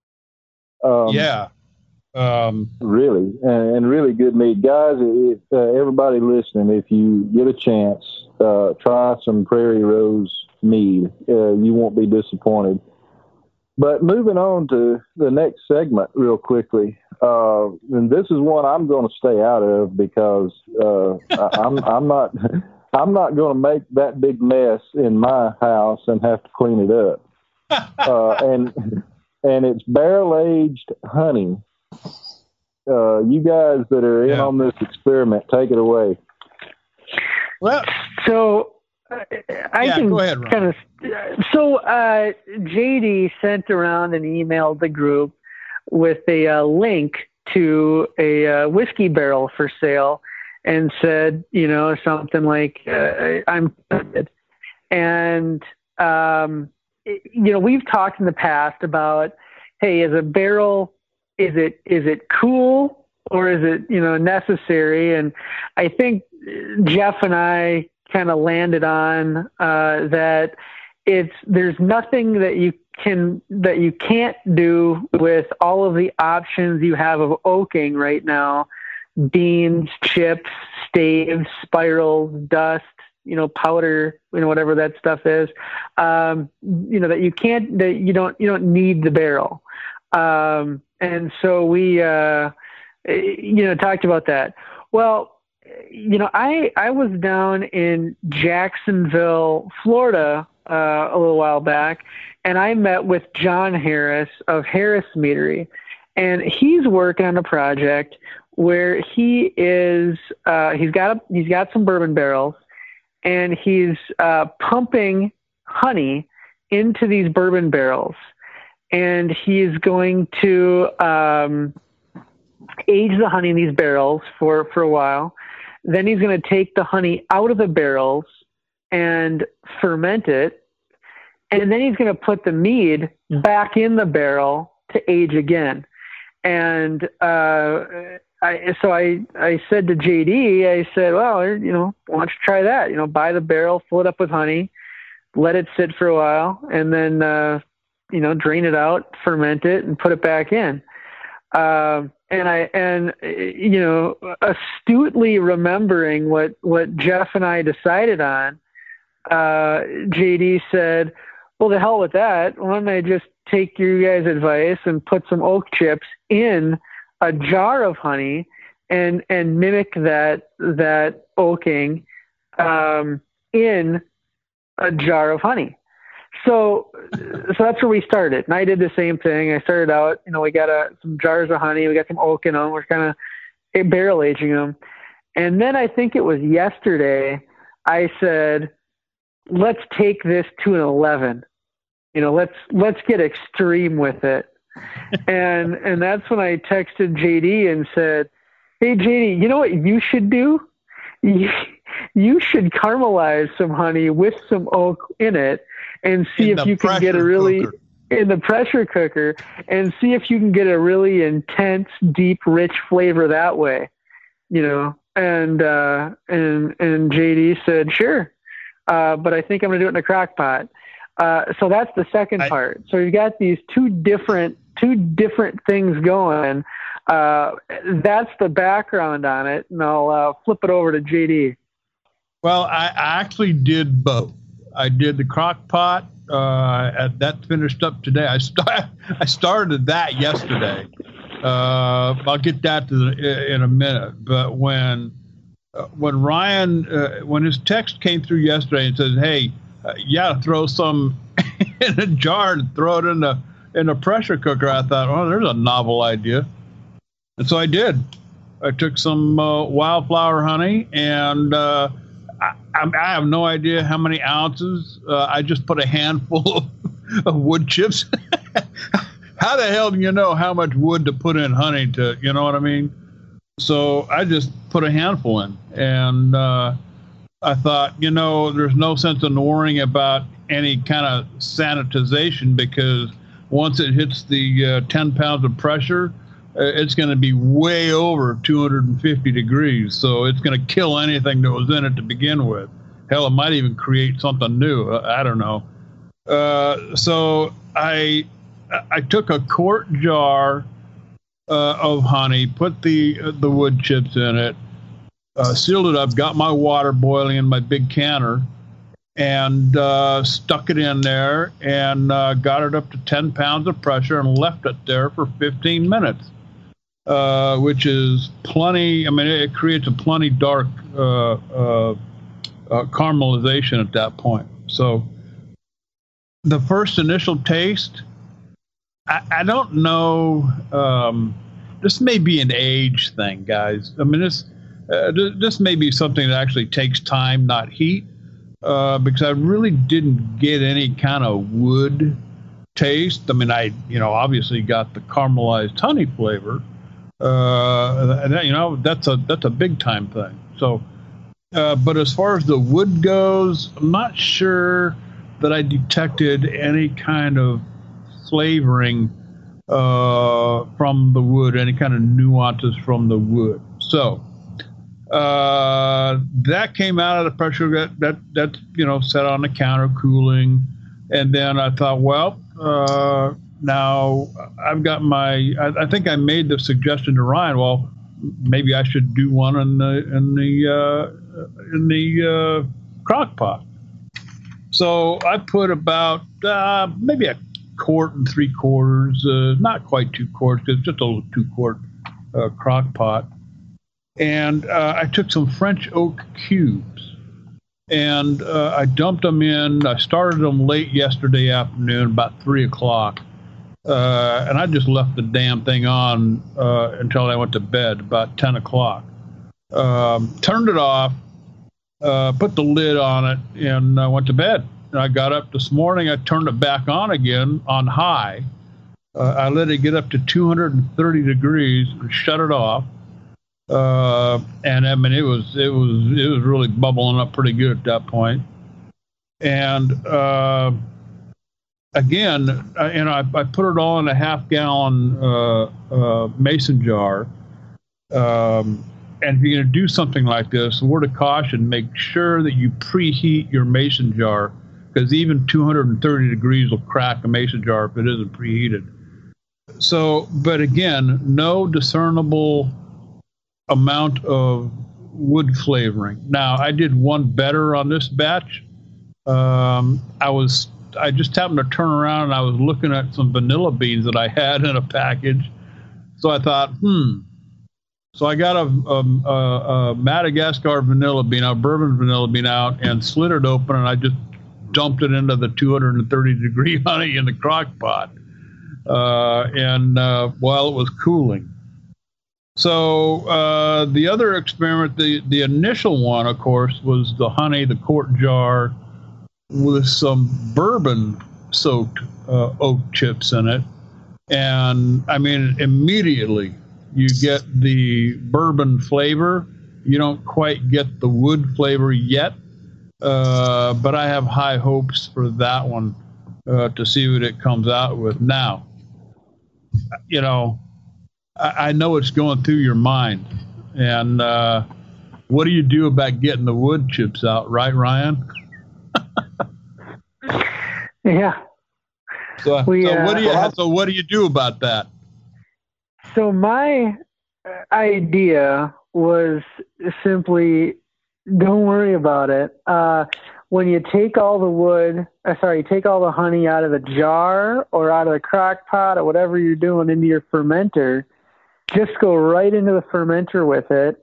Really, and really good meat, guys. Everybody listening, if you get a chance, try some Prairie Rose mead. You won't be disappointed. But moving on to the next segment, real quickly, and this is one I'm going to stay out of because I'm not going to make that big mess in my house and have to clean it up. And it's barrel-aged honey. You guys that are in on this experiment, take it away. Well, so I can go ahead, Ron. kind of. So JD sent around an email to the group with a link to a whiskey barrel for sale, and said, something like, "I'm tempted." And we've talked in the past about, hey, is a barrel, is it cool or is it, necessary? And I think Jeff and I kind of landed on that there's nothing that you can't do with all of the options you have of oaking right now: beans, chips, staves, spirals, dust, powder, whatever that stuff is, that you don't need the barrel. And so we, talked about that. Well, I was down in Jacksonville, Florida, a little while back, and I met with John Harris of Harris Meadery, and he's working on a project where he's got some bourbon barrels, and he's pumping honey into these bourbon barrels, and he's going to age the honey in these barrels for a while. Then he's going to take the honey out of the barrels and ferment it, and then he's going to put the mead back in the barrel to age again. And I said to JD, I said, well, why don't you try that? Buy the barrel, fill it up with honey, let it sit for a while, and then, drain it out, ferment it, and put it back in. and you know, astutely remembering what Jeff and I decided on, JD said, well, the hell with that. Why don't I just take your guys' advice and put some oak chips in a jar of honey and mimic that oaking in a jar of honey. So that's where we started. And I did the same thing. I started out, you know, we got some jars of honey. We got some oak in them. We're kind of barrel aging them. And then I think it was yesterday, I said, let's take this to an 11. You know, let's get extreme with it. And that's when I texted JD and said, hey, JD, you know what you should do? You should caramelize some honey with some oak in it and see if you can get a really in the pressure cooker and see if you can get a really intense, deep, rich flavor that way, you know. And JD said, sure. But I think I'm going to do it in a crock pot. So that's the second part. So you got these two different things going. That's the background on it, and I'll flip it over to JD. Well, I actually did both. I did the crock pot. That finished up today. I started that yesterday. I'll get that in a minute. But when Ryan, when his text came through yesterday and says, "Hey, you got to throw some in a jar and throw it in a pressure cooker," I thought, "Oh, there's a novel idea." And so I did. I took some wildflower honey, and I have no idea how many ounces. I just put a handful of wood chips. How the hell do you know how much wood to put in honey to, you know what I mean? So I just put a handful in. And I thought, you know, there's no sense in worrying about any kind of sanitization, because once it hits the 10 pounds of pressure, it's going to be way over 250 degrees. So it's going to kill anything that was in it to begin with. Hell, it might even create something new. I don't know. So I took a quart jar of honey, put the wood chips in it, sealed it up, got my water boiling in my big canner, and stuck it in there, and got it up to 10 pounds of pressure and left it there for 15 minutes. Which is plenty. I mean, it creates a plenty dark caramelization at that point. So the first initial taste, I don't know. This may be an age thing, guys. I mean, this may be something that actually takes time, not heat, because I really didn't get any kind of wood taste. I mean, I obviously got the caramelized honey flavor. And that's a big time thing. So, but as far as the wood goes, I'm not sure that I detected any kind of flavoring from the wood, any kind of nuances from the wood. So that came out of the pressure that set on the counter cooling, and then I thought, well. Now I've got I think I made the suggestion to Ryan. Well, maybe I should do one in the crock pot. So I put about maybe a quart and 3/4, not quite 2 quarts, it's just a little 2-quart crock pot. And I took some French oak cubes, and I dumped them in. I started them late yesterday afternoon, about 3 o'clock. And I just left the damn thing on until I went to bed, about 10 o'clock. Turned it off, put the lid on it, and I went to bed. And I got up this morning, I turned it back on again on high. I let it get up to 230 degrees and shut it off. And I mean, it was really bubbling up pretty good at that point. And again, I put it all in a half-gallon mason jar. And if you're going to do something like this, a word of caution: make sure that you preheat your mason jar, because even 230 degrees will crack a mason jar if it isn't preheated. But again, no discernible amount of wood flavoring. Now, I did one better on this batch. I just happened to turn around and I was looking at some vanilla beans that I had in a package. So I thought, So I got a Madagascar vanilla bean, a bourbon vanilla bean out, and slid it open, and I just dumped it into the 230-degree honey in the crock pot, while it was cooling. So the other experiment, the initial one, of course, was the honey, the quart jar, with some bourbon-soaked oak chips in it. And, I mean, immediately you get the bourbon flavor. You don't quite get the wood flavor yet, but I have high hopes for that one to see what it comes out with. Now, you know, I know it's going through your mind. And what do you do about getting the wood chips out, right, Ryan? Yeah. So what do you do about that? So my idea was simply, don't worry about it. When you take all the honey out of the jar or out of the crock pot or whatever you're doing into your fermenter, just go right into the fermenter with it,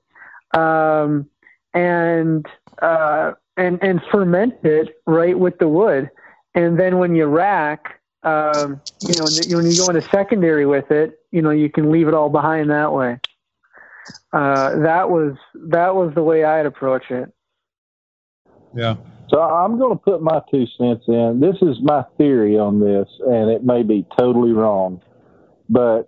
and ferment it right with the wood. And then when you rack, when you go into secondary with it, you can leave it all behind that way. That was the way I'd approach it. Yeah. So I'm going to put my 2 cents in. This is my theory on this, and it may be totally wrong, but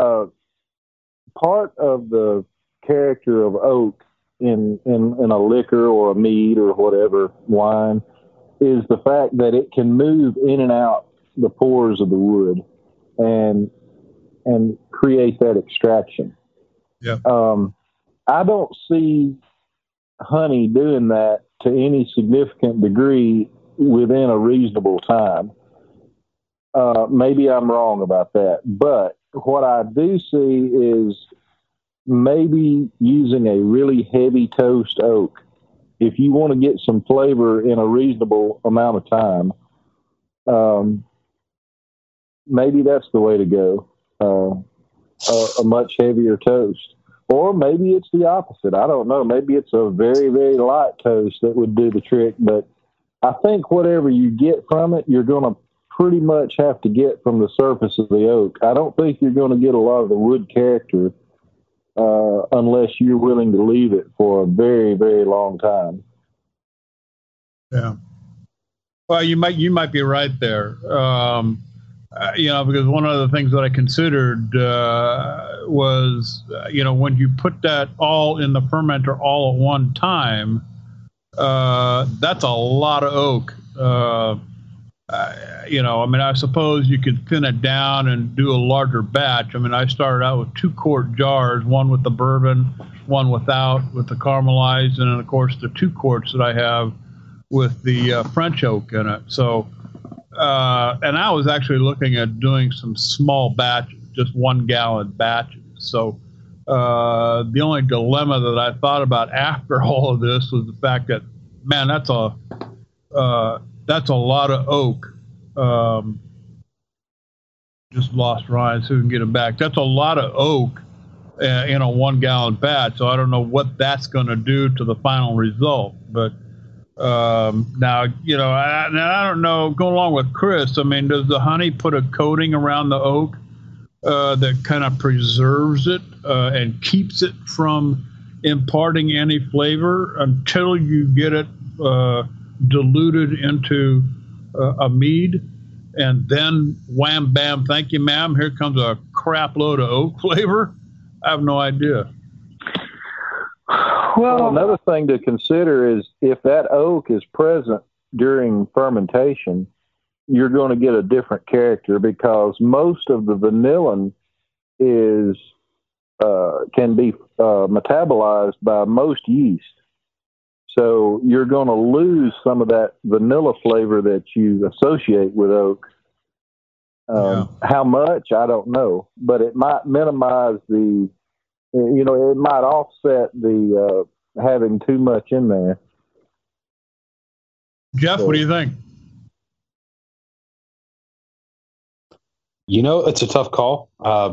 part of the character of oak in a liquor or a mead or whatever wine is the fact that it can move in and out the pores of the wood and create that extraction. Yeah. I don't see honey doing that to any significant degree within a reasonable time. Maybe I'm wrong about that, but what I do see is maybe using a really heavy toast oak. If you want to get some flavor in a reasonable amount of time, maybe that's the way to go. A much heavier toast. Or maybe it's the opposite. I don't know. Maybe it's a very, very light toast that would do the trick. But I think whatever you get from it, you're going to pretty much have to get from the surface of the oak. I don't think you're going to get a lot of the wood character unless you're willing to leave it for a very, very long time. Yeah. Well, you might be right there. Because one of the things that I considered was, when you put that all in the fermenter all at one time, that's a lot of oak. I suppose you could thin it down and do a larger batch. I mean, I started out with 2 quart jars, one with the bourbon, one without, with the caramelized, and then, of course, the 2 quarts that I have with the French oak in it. So, and I was actually looking at doing some small batches, just 1 gallon batches. So, the only dilemma that I thought about after all of this was the fact that, man, that's a lot of oak. Just lost Ryan, so we can get him back. That's a lot of oak in a 1 gallon batch. So I don't know what that's going to do to the final result. But now, I don't know. Going along with Chris, I mean, does the honey put a coating around the oak that kind of preserves it and keeps it from imparting any flavor until you get it diluted into a mead, and then wham bam, thank you ma'am, here comes a crap load of oak flavor? I have no idea. Well, another thing to consider is if that oak is present during fermentation, you're going to get a different character, because most of the vanillin can be metabolized by most yeast. So you're going to lose some of that vanilla flavor that you associate with oak. How much, I don't know, but it might minimize it might offset the having too much in there. Jeff, what do you think? It's a tough call.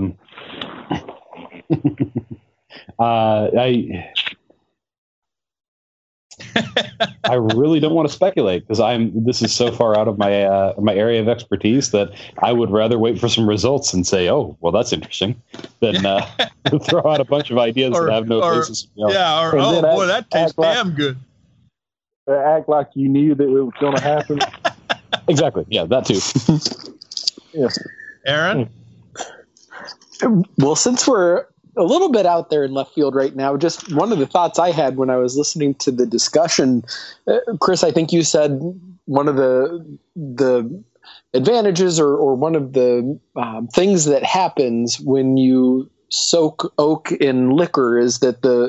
I really don't want to speculate because this is so far out of my my area of expertise that I would rather wait for some results and say, oh, well, that's interesting, than throw out a bunch of ideas that have no basis. Yeah, boy, that tastes damn good. Act like you knew that it was going to happen. Exactly. Yeah, that too. Yeah. Aaron? Well, since we're a little bit out there in left field right now, just one of the thoughts I had when I was listening to the discussion, Chris, I think you said one of the advantages or one of the things that happens when you soak oak in liquor is that the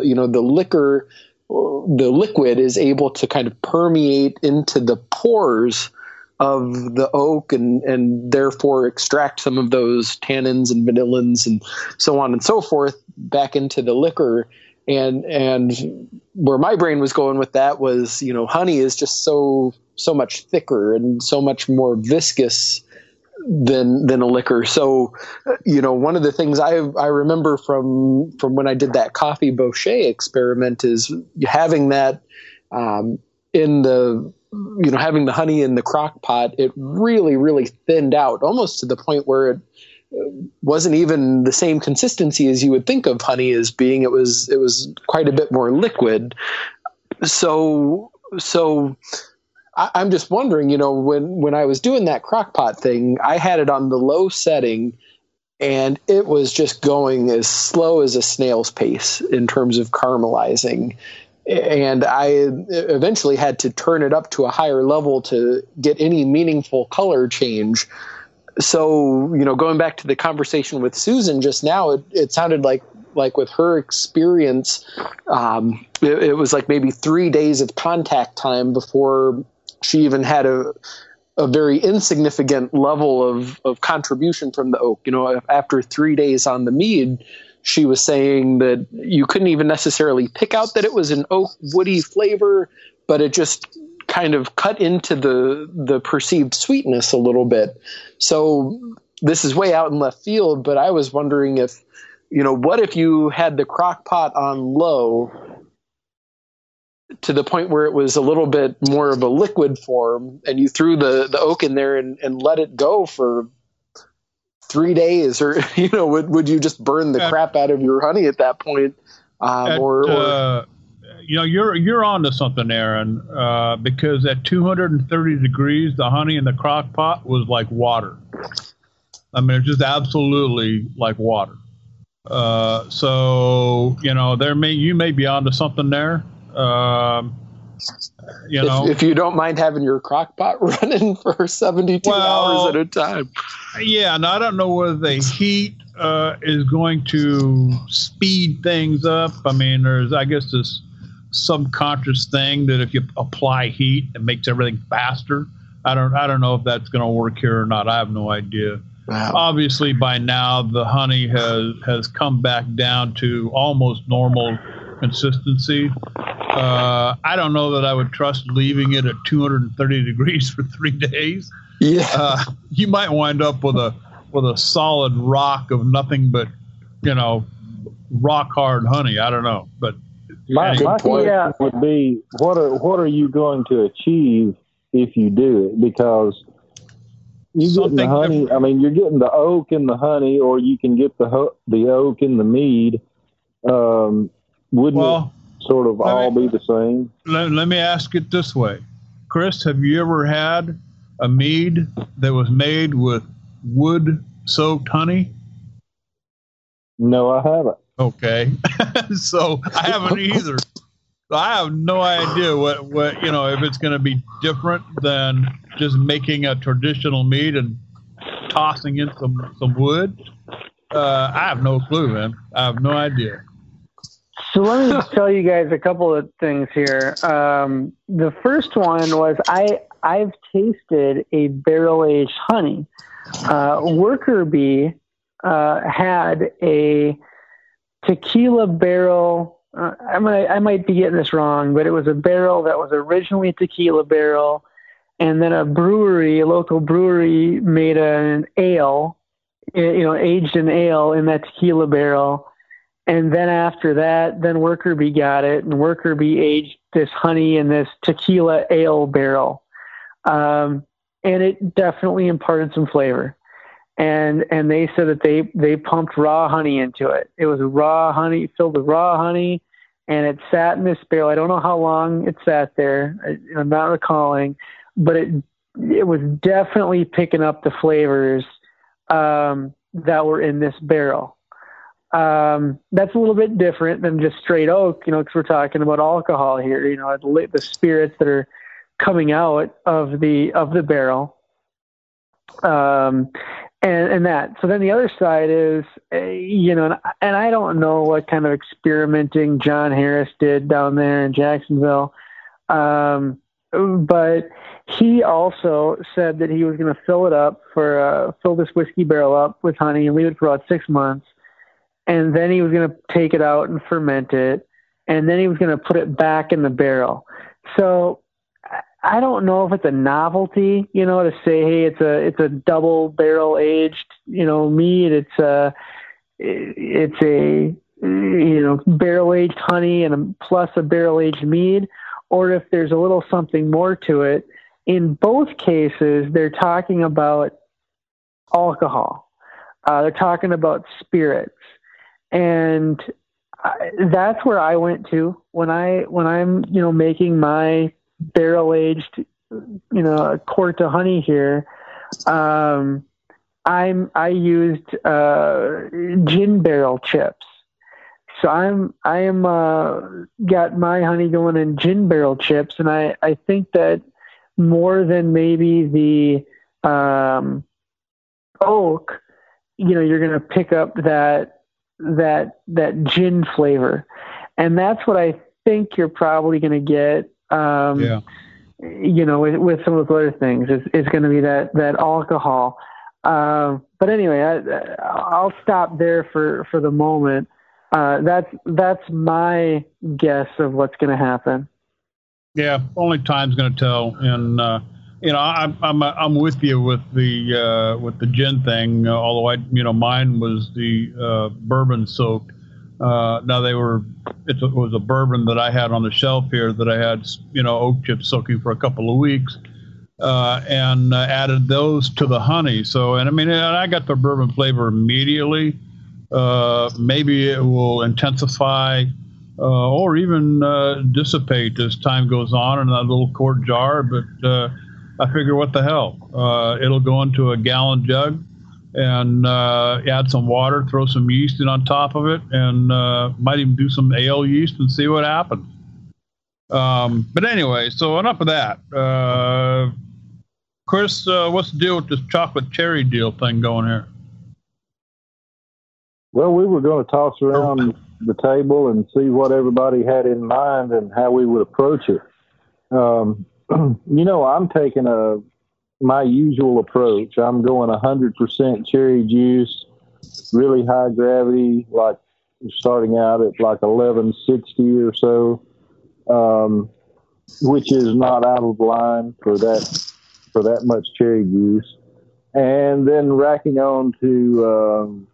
liquid is able to kind of permeate into the pores of the oak and therefore extract some of those tannins and vanillins and so on and so forth back into the liquor. And where my brain was going with that was, honey is just so much thicker and so much more viscous than a liquor. So, one of the things I remember from when I did that coffee Bochet experiment is having that having the honey in the crock pot, it really, really thinned out almost to the point where it wasn't even the same consistency as you would think of honey as being. It was quite a bit more liquid. So I'm just wondering, when I was doing that crock pot thing, I had it on the low setting and it was just going as slow as a snail's pace in terms of caramelizing. And I eventually had to turn it up to a higher level to get any meaningful color change. So, going back to the conversation with Susan just now, it sounded like with her experience, it was like maybe 3 days of contact time before she even had a very insignificant level of contribution from the oak. After 3 days on the mead, she was saying that you couldn't even necessarily pick out that it was an oak woody flavor, but it just kind of cut into the perceived sweetness a little bit. So this is way out in left field, but I was wondering if, what if you had the crock pot on low to the point where it was a little bit more of a liquid form and you threw the oak in there and let it go for 3 days, or would you just burn the crap out of your honey at that point? You're on to something, Aaron, because at 230 degrees, the honey in the crock pot was like water. I mean, it's just absolutely like water. So you may be onto something there. If you don't mind having your crock pot running for 72 hours at a time. Yeah, and I don't know whether the heat is going to speed things up. I mean, there's, I guess, this subconscious thing that if you apply heat, it makes everything faster. I don't know if that's going to work here or not. I have no idea. Wow. Obviously, by now, the honey has come back down to almost normal consistency. I don't know that I would trust leaving it at 230 degrees for 3 days. Yeah, you might wind up with a solid rock of nothing but rock hard honey. I don't know, but my question would be, what are you going to achieve if you do it? Because you get the honey. I mean, you're getting the oak in the honey, or you can get the oak in the mead. Wouldn't it sort of all be the same? Let me ask it this way, Chris: have you ever had a mead that was made with wood-soaked honey? No, I haven't. Okay, so I haven't either. So I have no idea what if it's going to be different than just making a traditional mead and tossing in some wood. I have no clue, man. I have no idea. So let me tell you guys a couple of things here. The first one was I've tasted a barrel-aged honey, Worker Bee had a tequila barrel. I might be getting this wrong, but it was a barrel that was originally a tequila barrel, and then a local brewery, made an ale, aged an ale in that tequila barrel. And then after that, then Worker Bee got it, and Worker Bee aged this honey in this tequila ale barrel. And it definitely imparted some flavor. And they said that they pumped raw honey into it. It was raw honey, filled with raw honey, and it sat in this barrel. I don't know how long it sat there. I'm not recalling, but it was definitely picking up the flavors that were in this barrel. That's a little bit different than just straight oak, because we're talking about alcohol here, the spirits that are coming out of the barrel. And that. So then the other side is, and I don't know what kind of experimenting John Harris did down there in Jacksonville. But he also said that he was going to fill this whiskey barrel up with honey and leave it for about 6 months. And then he was going to take it out and ferment it. And then he was going to put it back in the barrel. So I don't know if it's a novelty, to say, hey, it's a double barrel aged, mead. It's a barrel aged honey and plus a barrel aged mead, or if there's a little something more to it. In both cases, they're talking about alcohol. They're talking about spirits. And that's where I went to when I'm, making my barrel aged, quart of honey here. I used gin barrel chips. So I am got my honey going in gin barrel chips, and I think that more than maybe the oak, you're going to pick up that gin flavor, and that's what I think you're probably going to get. With some of those other things, it's going to be that alcohol. But anyway, I'll stop there for the moment. That's my guess of what's going to happen. Yeah, only time's going to tell. And I'm with you with the gin thing. Although mine was the bourbon soaked. Now it was a bourbon that I had on the shelf here that I had, oak chips soaking for a couple of weeks, and added those to the honey. So, and I got the bourbon flavor immediately. Maybe it will intensify, or even dissipate as time goes on in that little quart jar. But I figure, what the hell? It'll go into a gallon jug, and add some water, throw some yeast in on top of it, and might even do some ale yeast and see what happens. But anyway, so enough of that. Chris, what's the deal with this chocolate cherry deal thing going here? Well, we were going to toss around the table and see what everybody had in mind and how we would approach it. I'm taking my usual approach. I'm going 100% cherry juice, really high gravity, like starting out at like 1160 or so, which is not out of line for that much cherry juice. And then racking on to,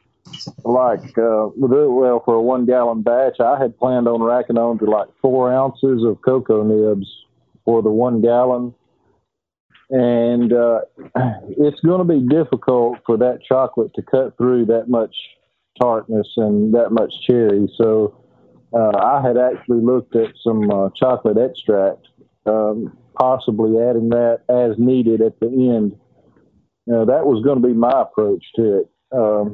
for a 1 gallon batch, I had planned on racking on to like 4 ounces of cocoa nibs for the 1 gallon. And it's going to be difficult for that chocolate to cut through that much tartness and that much cherry. So I had actually looked at some chocolate extract, possibly adding that as needed at the end. That was going to be my approach to it.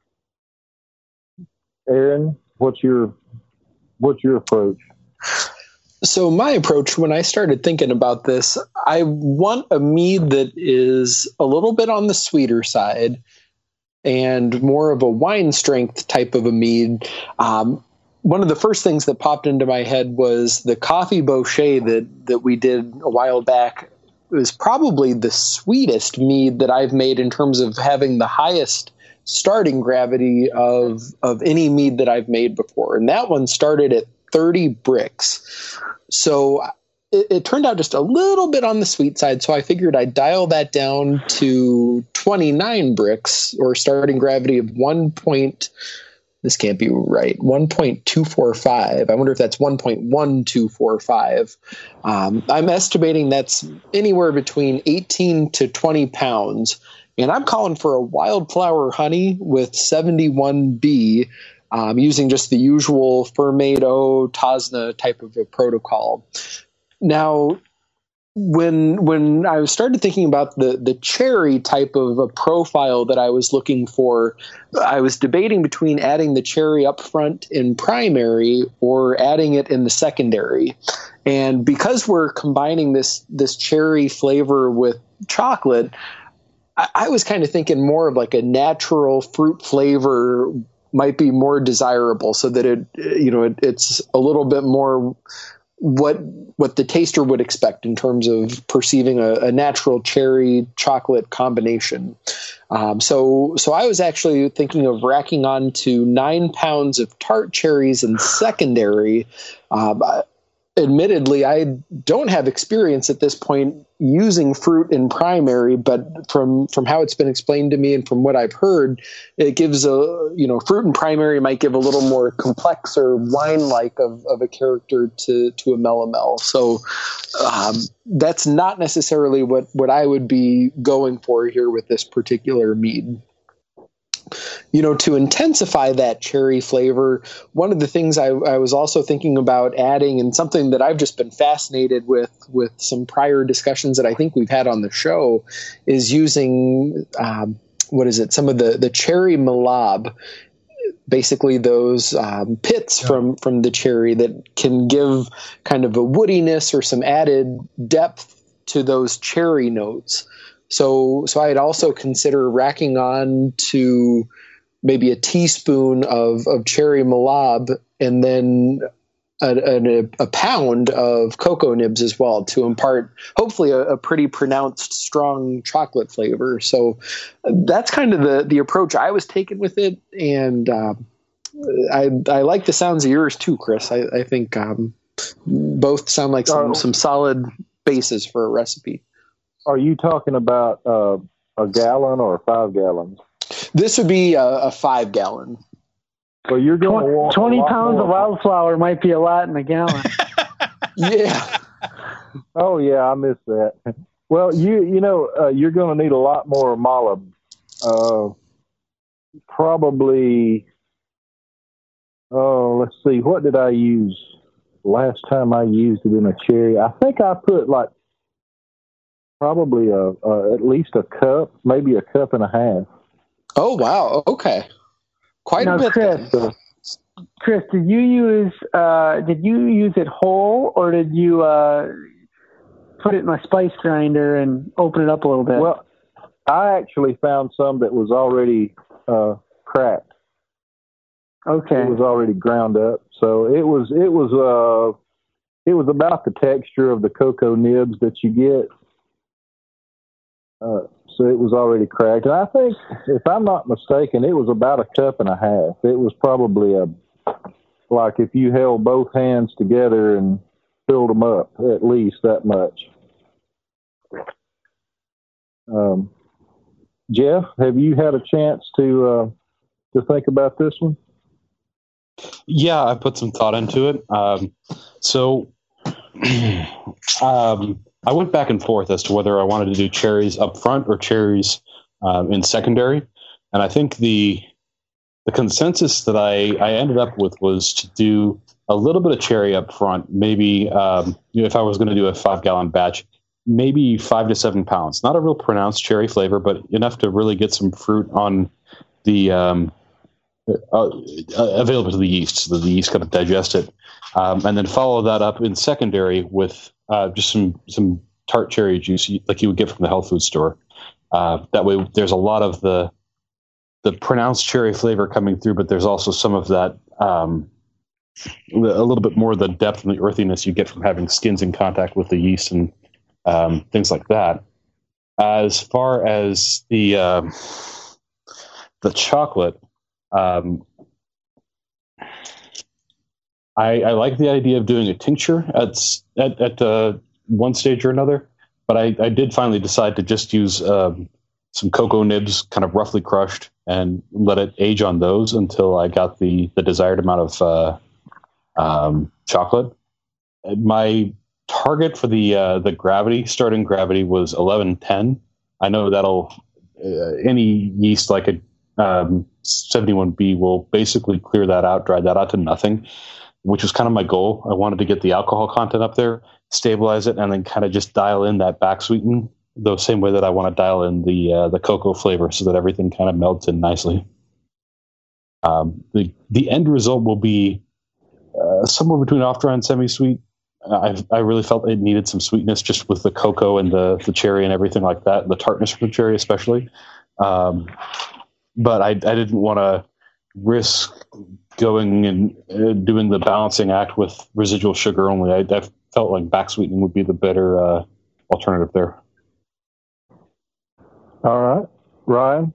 Aaron, what's your approach? So my approach, when I started thinking about this, I want a mead that is a little bit on the sweeter side and more of a wine strength type of a mead. One of the first things that popped into my head was the coffee boucher that we did a while back is probably the sweetest mead that I've made in terms of having the highest starting gravity of any mead that I've made before. And that one started at 30 bricks. So it turned out just a little bit on the sweet side. So I figured I'd dial that down to 29 bricks, or starting gravity of this can't be right, 1.245. I wonder if that's 1.1245. I'm estimating that's anywhere between 18 to 20 pounds. And I'm calling for a wildflower honey with 71B, using just the usual Fermento Tosna type of a protocol. Now, when I started thinking about the cherry type of a profile that I was looking for, I was debating between adding the cherry up front in primary or adding it in the secondary. And because we're combining this cherry flavor with chocolate, I was kind of thinking more of like a natural fruit flavor might be more desirable, so that it's a little bit more what the taster would expect in terms of perceiving a natural cherry chocolate combination. So I was actually thinking of racking on to 9 pounds of tart cherries in secondary. Admittedly, I don't have experience at this point using fruit in primary, but from how it's been explained to me and from what I've heard, it gives fruit in primary might give a little more complex or wine-like of a character to a melomel. So that's not necessarily what I would be going for here with this particular mead. To intensify that cherry flavor, one of the things I was also thinking about adding, and something that I've just been fascinated with some prior discussions that I think we've had on the show, is using, some of the cherry malab, basically those pits from the cherry that can give kind of a woodiness or some added depth to those cherry notes. So I'd also consider racking on to maybe a teaspoon of cherry malab, and then a pound of cocoa nibs as well, to impart hopefully a pretty pronounced strong chocolate flavor. So that's kind of the approach I was taking with it. And I like the sounds of yours too, Chris. I think both sound like some solid bases for a recipe. Are you talking about a gallon or 5 gallons? This would be a 5 gallon. So you're going to want 20 pounds of wildflower might be a lot in a gallon. Yeah. Oh yeah, I missed that. Well, you're going to need a lot more malab. Probably. Oh, let's see. What did I use last time I used it in a cherry? I think I put probably at least a cup, maybe a cup and a half. Oh wow! Okay, quite a bit. Chris, did you use it whole, or did you put it in a spice grinder and open it up a little bit? Well, I actually found some that was already cracked. Okay, it was already ground up, so it was about the texture of the cocoa nibs that you get. So it was already cracked. And I think, if I'm not mistaken, it was about a cup and a half. It was probably like if you held both hands together and filled them up, at least that much. Jeff, have you had a chance to think about this one? Yeah, I put some thought into it. I went back and forth as to whether I wanted to do cherries up front or cherries in secondary. And I think the consensus that I ended up with was to do a little bit of cherry up front. Maybe if I was going to do a 5 gallon batch, maybe 5 to 7 pounds. Not a real pronounced cherry flavor, but enough to really get some fruit on the available to the yeast, so that the yeast kind of digest it. And then follow that up in secondary with just some tart cherry juice like you would get from the health food store. That way there's a lot of the pronounced cherry flavor coming through, but there's also some of that, a little bit more of the depth and the earthiness you get from having skins in contact with the yeast and things like that. As far as the chocolate, I like the idea of doing a tincture at one stage or another, but I did finally decide to just use some cocoa nibs, kind of roughly crushed, and let it age on those until I got the desired amount of chocolate. My target for the starting gravity was 1110. I know that'll any yeast like a 71B will basically clear that out, dry that out to nothing, which was kind of my goal. I wanted to get the alcohol content up there, stabilize it, and then kind of just dial in that back sweeten the same way that I want to dial in the cocoa flavor so that everything kind of melts in nicely. The end result will be somewhere between off dry and semi-sweet. I really felt it needed some sweetness just with the cocoa and the cherry and everything like that, the tartness from the cherry especially. But I didn't want to risk going and doing the balancing act with residual sugar only. I felt like back sweetening would be the better alternative there. All right. Ryan?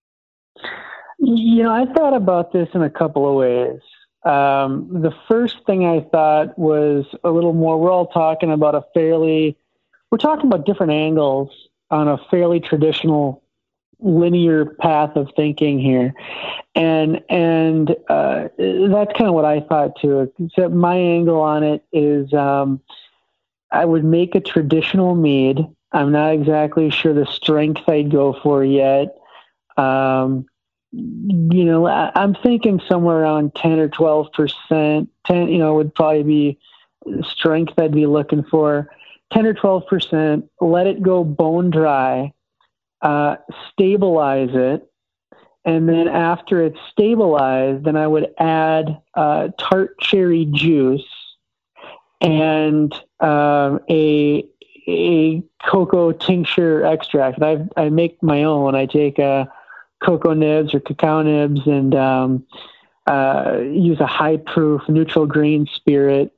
I thought about this in a couple of ways. The first thing I thought was a little more, we're talking about different angles on a fairly traditional linear path of thinking here. And that's kind of what I thought too, except my angle on it is, I would make a traditional mead. I'm not exactly sure the strength I'd go for yet. I'm thinking somewhere around 10 or 12%. 10, would probably be strength I'd be looking for. 10 or 12%. Let it go bone dry. Stabilize it. And then after it's stabilized, then I would add tart cherry juice and a cocoa tincture extract. I make my own. I take cocoa nibs or cacao nibs and use a high proof neutral grain spirit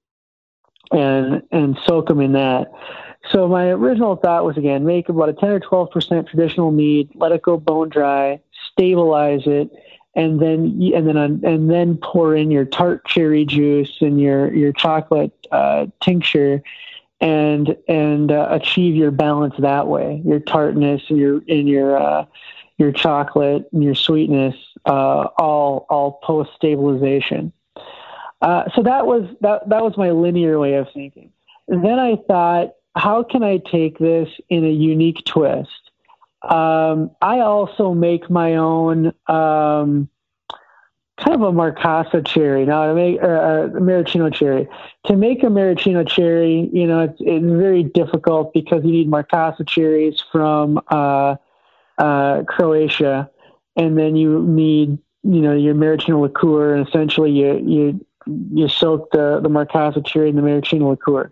and soak them in that. So my original thought was, again, make about a 10 or 12% traditional mead, let it go bone dry, stabilize it, and then pour in your tart cherry juice and your chocolate tincture, and achieve your balance that way. Your tartness and your chocolate and your sweetness, all post stabilization. So that was my linear way of thinking. And then I thought, how can I take this in a unique twist? I also make my own kind of a Marcasa cherry. Now, to make a maraschino cherry. To make a maraschino cherry, it's very difficult because you need Marcasa cherries from Croatia, and then you need your maraschino liqueur, and essentially you soak the Marcasa cherry in the maraschino liqueur.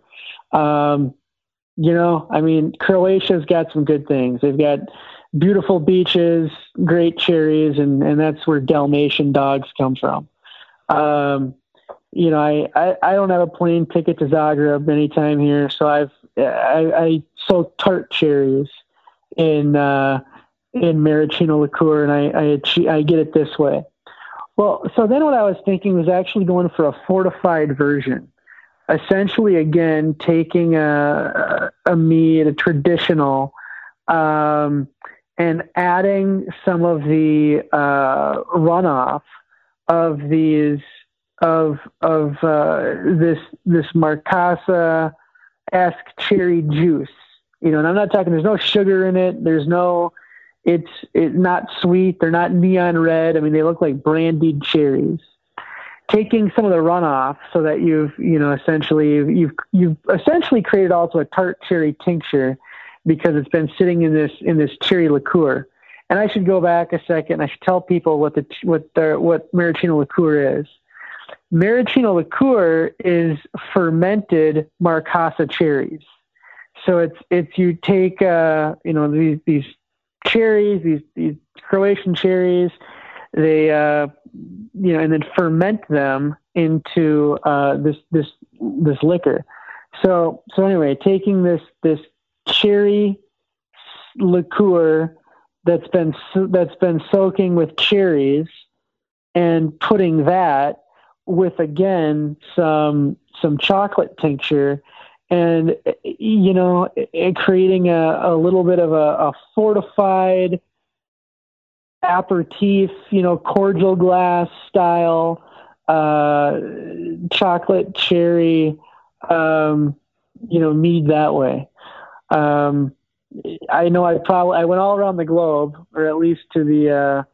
Croatia's got some good things. They've got beautiful beaches, great cherries, and that's where Dalmatian dogs come from. I don't have a plane ticket to Zagreb anytime here, so I soak tart cherries in maraschino liqueur, and I get it this way. Well, so then what I was thinking was actually going for a fortified version. Essentially, again, taking a mead, a traditional, and adding some of the runoff of this Marcasa-esque cherry juice. And I'm not talking. There's no sugar in it. It's not sweet. They're not neon red. I mean, they look like brandied cherries. Taking some of the runoff so that you've essentially created also a tart cherry tincture because it's been sitting in this cherry liqueur. And I should go back a second. I should tell people what maraschino liqueur is. Maraschino liqueur is fermented Marcasa cherries. So it's you take these cherries, these Croatian cherries, they and then ferment them into this liquor. So anyway, taking this cherry liqueur that's been soaking with cherries, and putting that with, again, some chocolate tincture, and creating a little bit of a fortified aperitif, cordial glass style chocolate cherry mead that way. I know I went all around the globe, or at least to the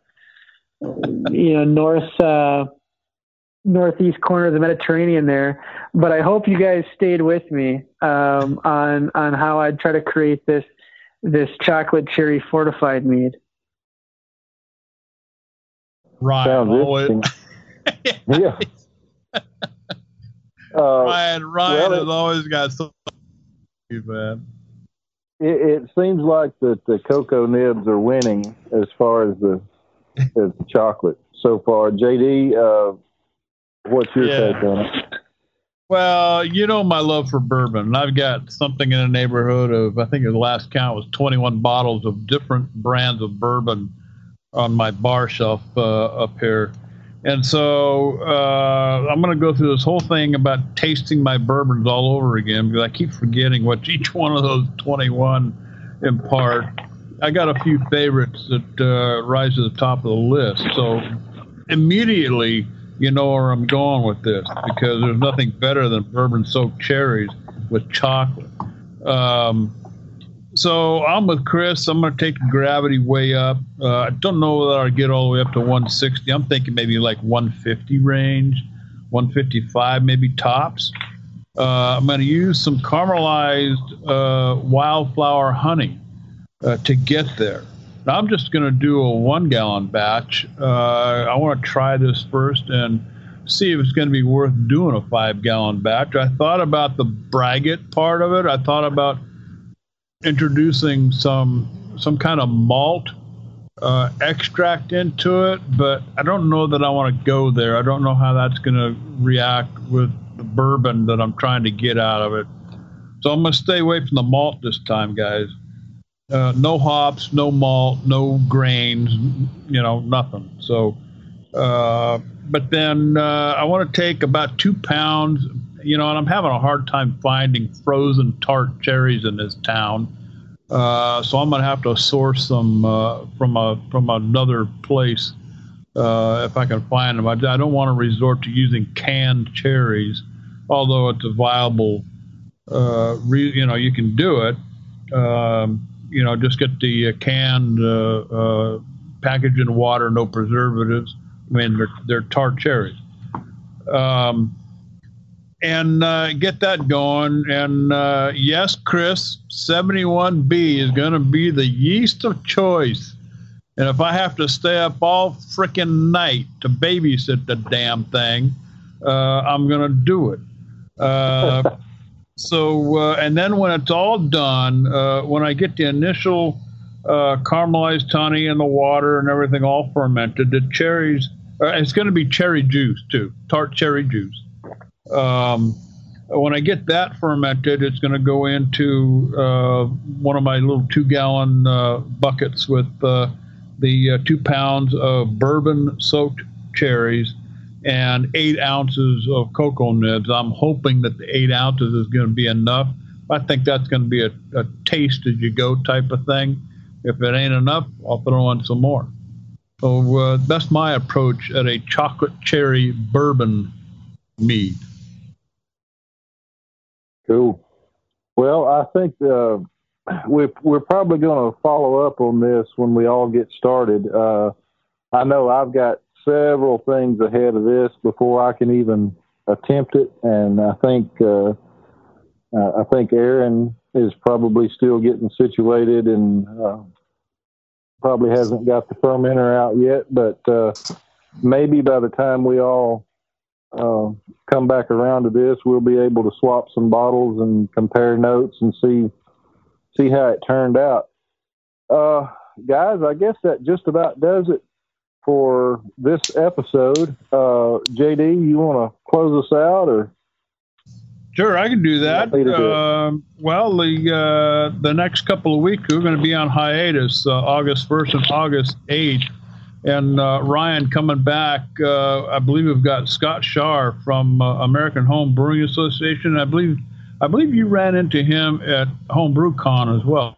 northeast corner of the Mediterranean there, but I hope you guys stayed with me on how I'd try to create this chocolate cherry fortified mead. Ryan, always. Yeah. Ryan has always got something, man. It seems like that the cocoa nibs are winning as far as the chocolate so far. JD, what's your take on it? Well, my love for bourbon. And I've got something in the neighborhood of, I think the last count was 21 bottles of different brands of bourbon on my bar shelf up here. And so I'm going to go through this whole thing about tasting my bourbons all over again, because I keep forgetting what each one of those 21 impart. I got a few favorites that rise to the top of the list. So immediately you know where I'm going with this, because there's nothing better than bourbon-soaked cherries with chocolate. So I'm with Chris. I'm going to take the gravity way up. I don't know whether I'll get all the way up to 160. I'm thinking maybe like 150 range, 155 maybe tops. I'm going to use some caramelized wildflower honey to get there. Now, I'm just going to do a 1-gallon batch. I want to try this first and see if it's going to be worth doing a 5-gallon batch. I thought about the braggot part of it. I thought about introducing some kind of malt extract into it, but I don't know that I want to go there. I don't know how that's going to react with the bourbon that I'm trying to get out of it. So I'm going to stay away from the malt this time, guys. No hops, no malt, no grains, nothing. So, but then I want to take about 2 pounds, and I'm having a hard time finding frozen tart cherries in this town. So I'm going to have to source them from another place if I can find them. I don't want to resort to using canned cherries, although it's a viable, you can do it. Just get the canned package in water, no preservatives. I mean, they're tart cherries. And get that going. And yes, Chris, 71B is going to be the yeast of choice. And if I have to stay up all freaking night to babysit the damn thing, I'm going to do it. And then when it's all done, when I get the initial caramelized honey and the water and everything all fermented, the cherries, it's going to be cherry juice too, tart cherry juice. When I get that fermented, it's going to go into one of my little 2-gallon buckets with the 2 pounds of bourbon-soaked cherries and 8 ounces of cocoa nibs. I'm hoping that the 8 ounces is going to be enough. I think that's going to be a taste as you go type of thing. If it ain't enough, I'll throw in some more. So that's my approach at a chocolate cherry bourbon mead. Cool. Well, I think we're probably going to follow up on this when we all get started. I know I've got several things ahead of this before I can even attempt it, and I think Aaron is probably still getting situated and probably hasn't got the fermenter out yet. But maybe by the time we all come back around to this, we'll be able to swap some bottles and compare notes and see how it turned out. Guys, I guess that just about does it for this episode. JD, you want to close us out, or? Sure, I can do that. Well, the next couple of weeks we're going to be on hiatus, August 1st and August 8th. And Ryan coming back, I believe we've got Scott Scharr from American Home Brewing Association. I believe you ran into him at HomebrewCon as well.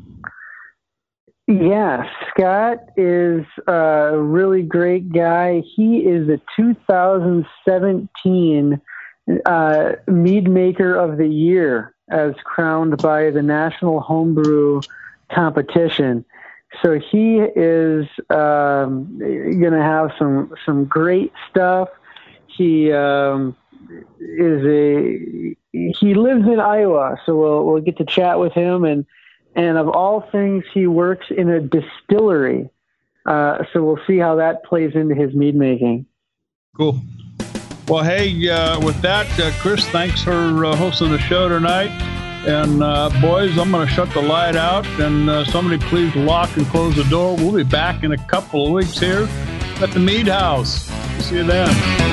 Yeah, Scott is a really great guy. He is the 2017 Mead Maker of the Year, as crowned by the National Homebrew Competition. So he is going to have some great stuff. He lives in Iowa, so we'll get to chat with him. And of all things, he works in a distillery. So we'll see how that plays into his mead making. Cool. Well, hey, with that, Chris, thanks for hosting the show tonight. And boys, I'm going to shut the light out, and somebody please lock and close the door. We'll be back in a couple of weeks here at the Mead House. See you then.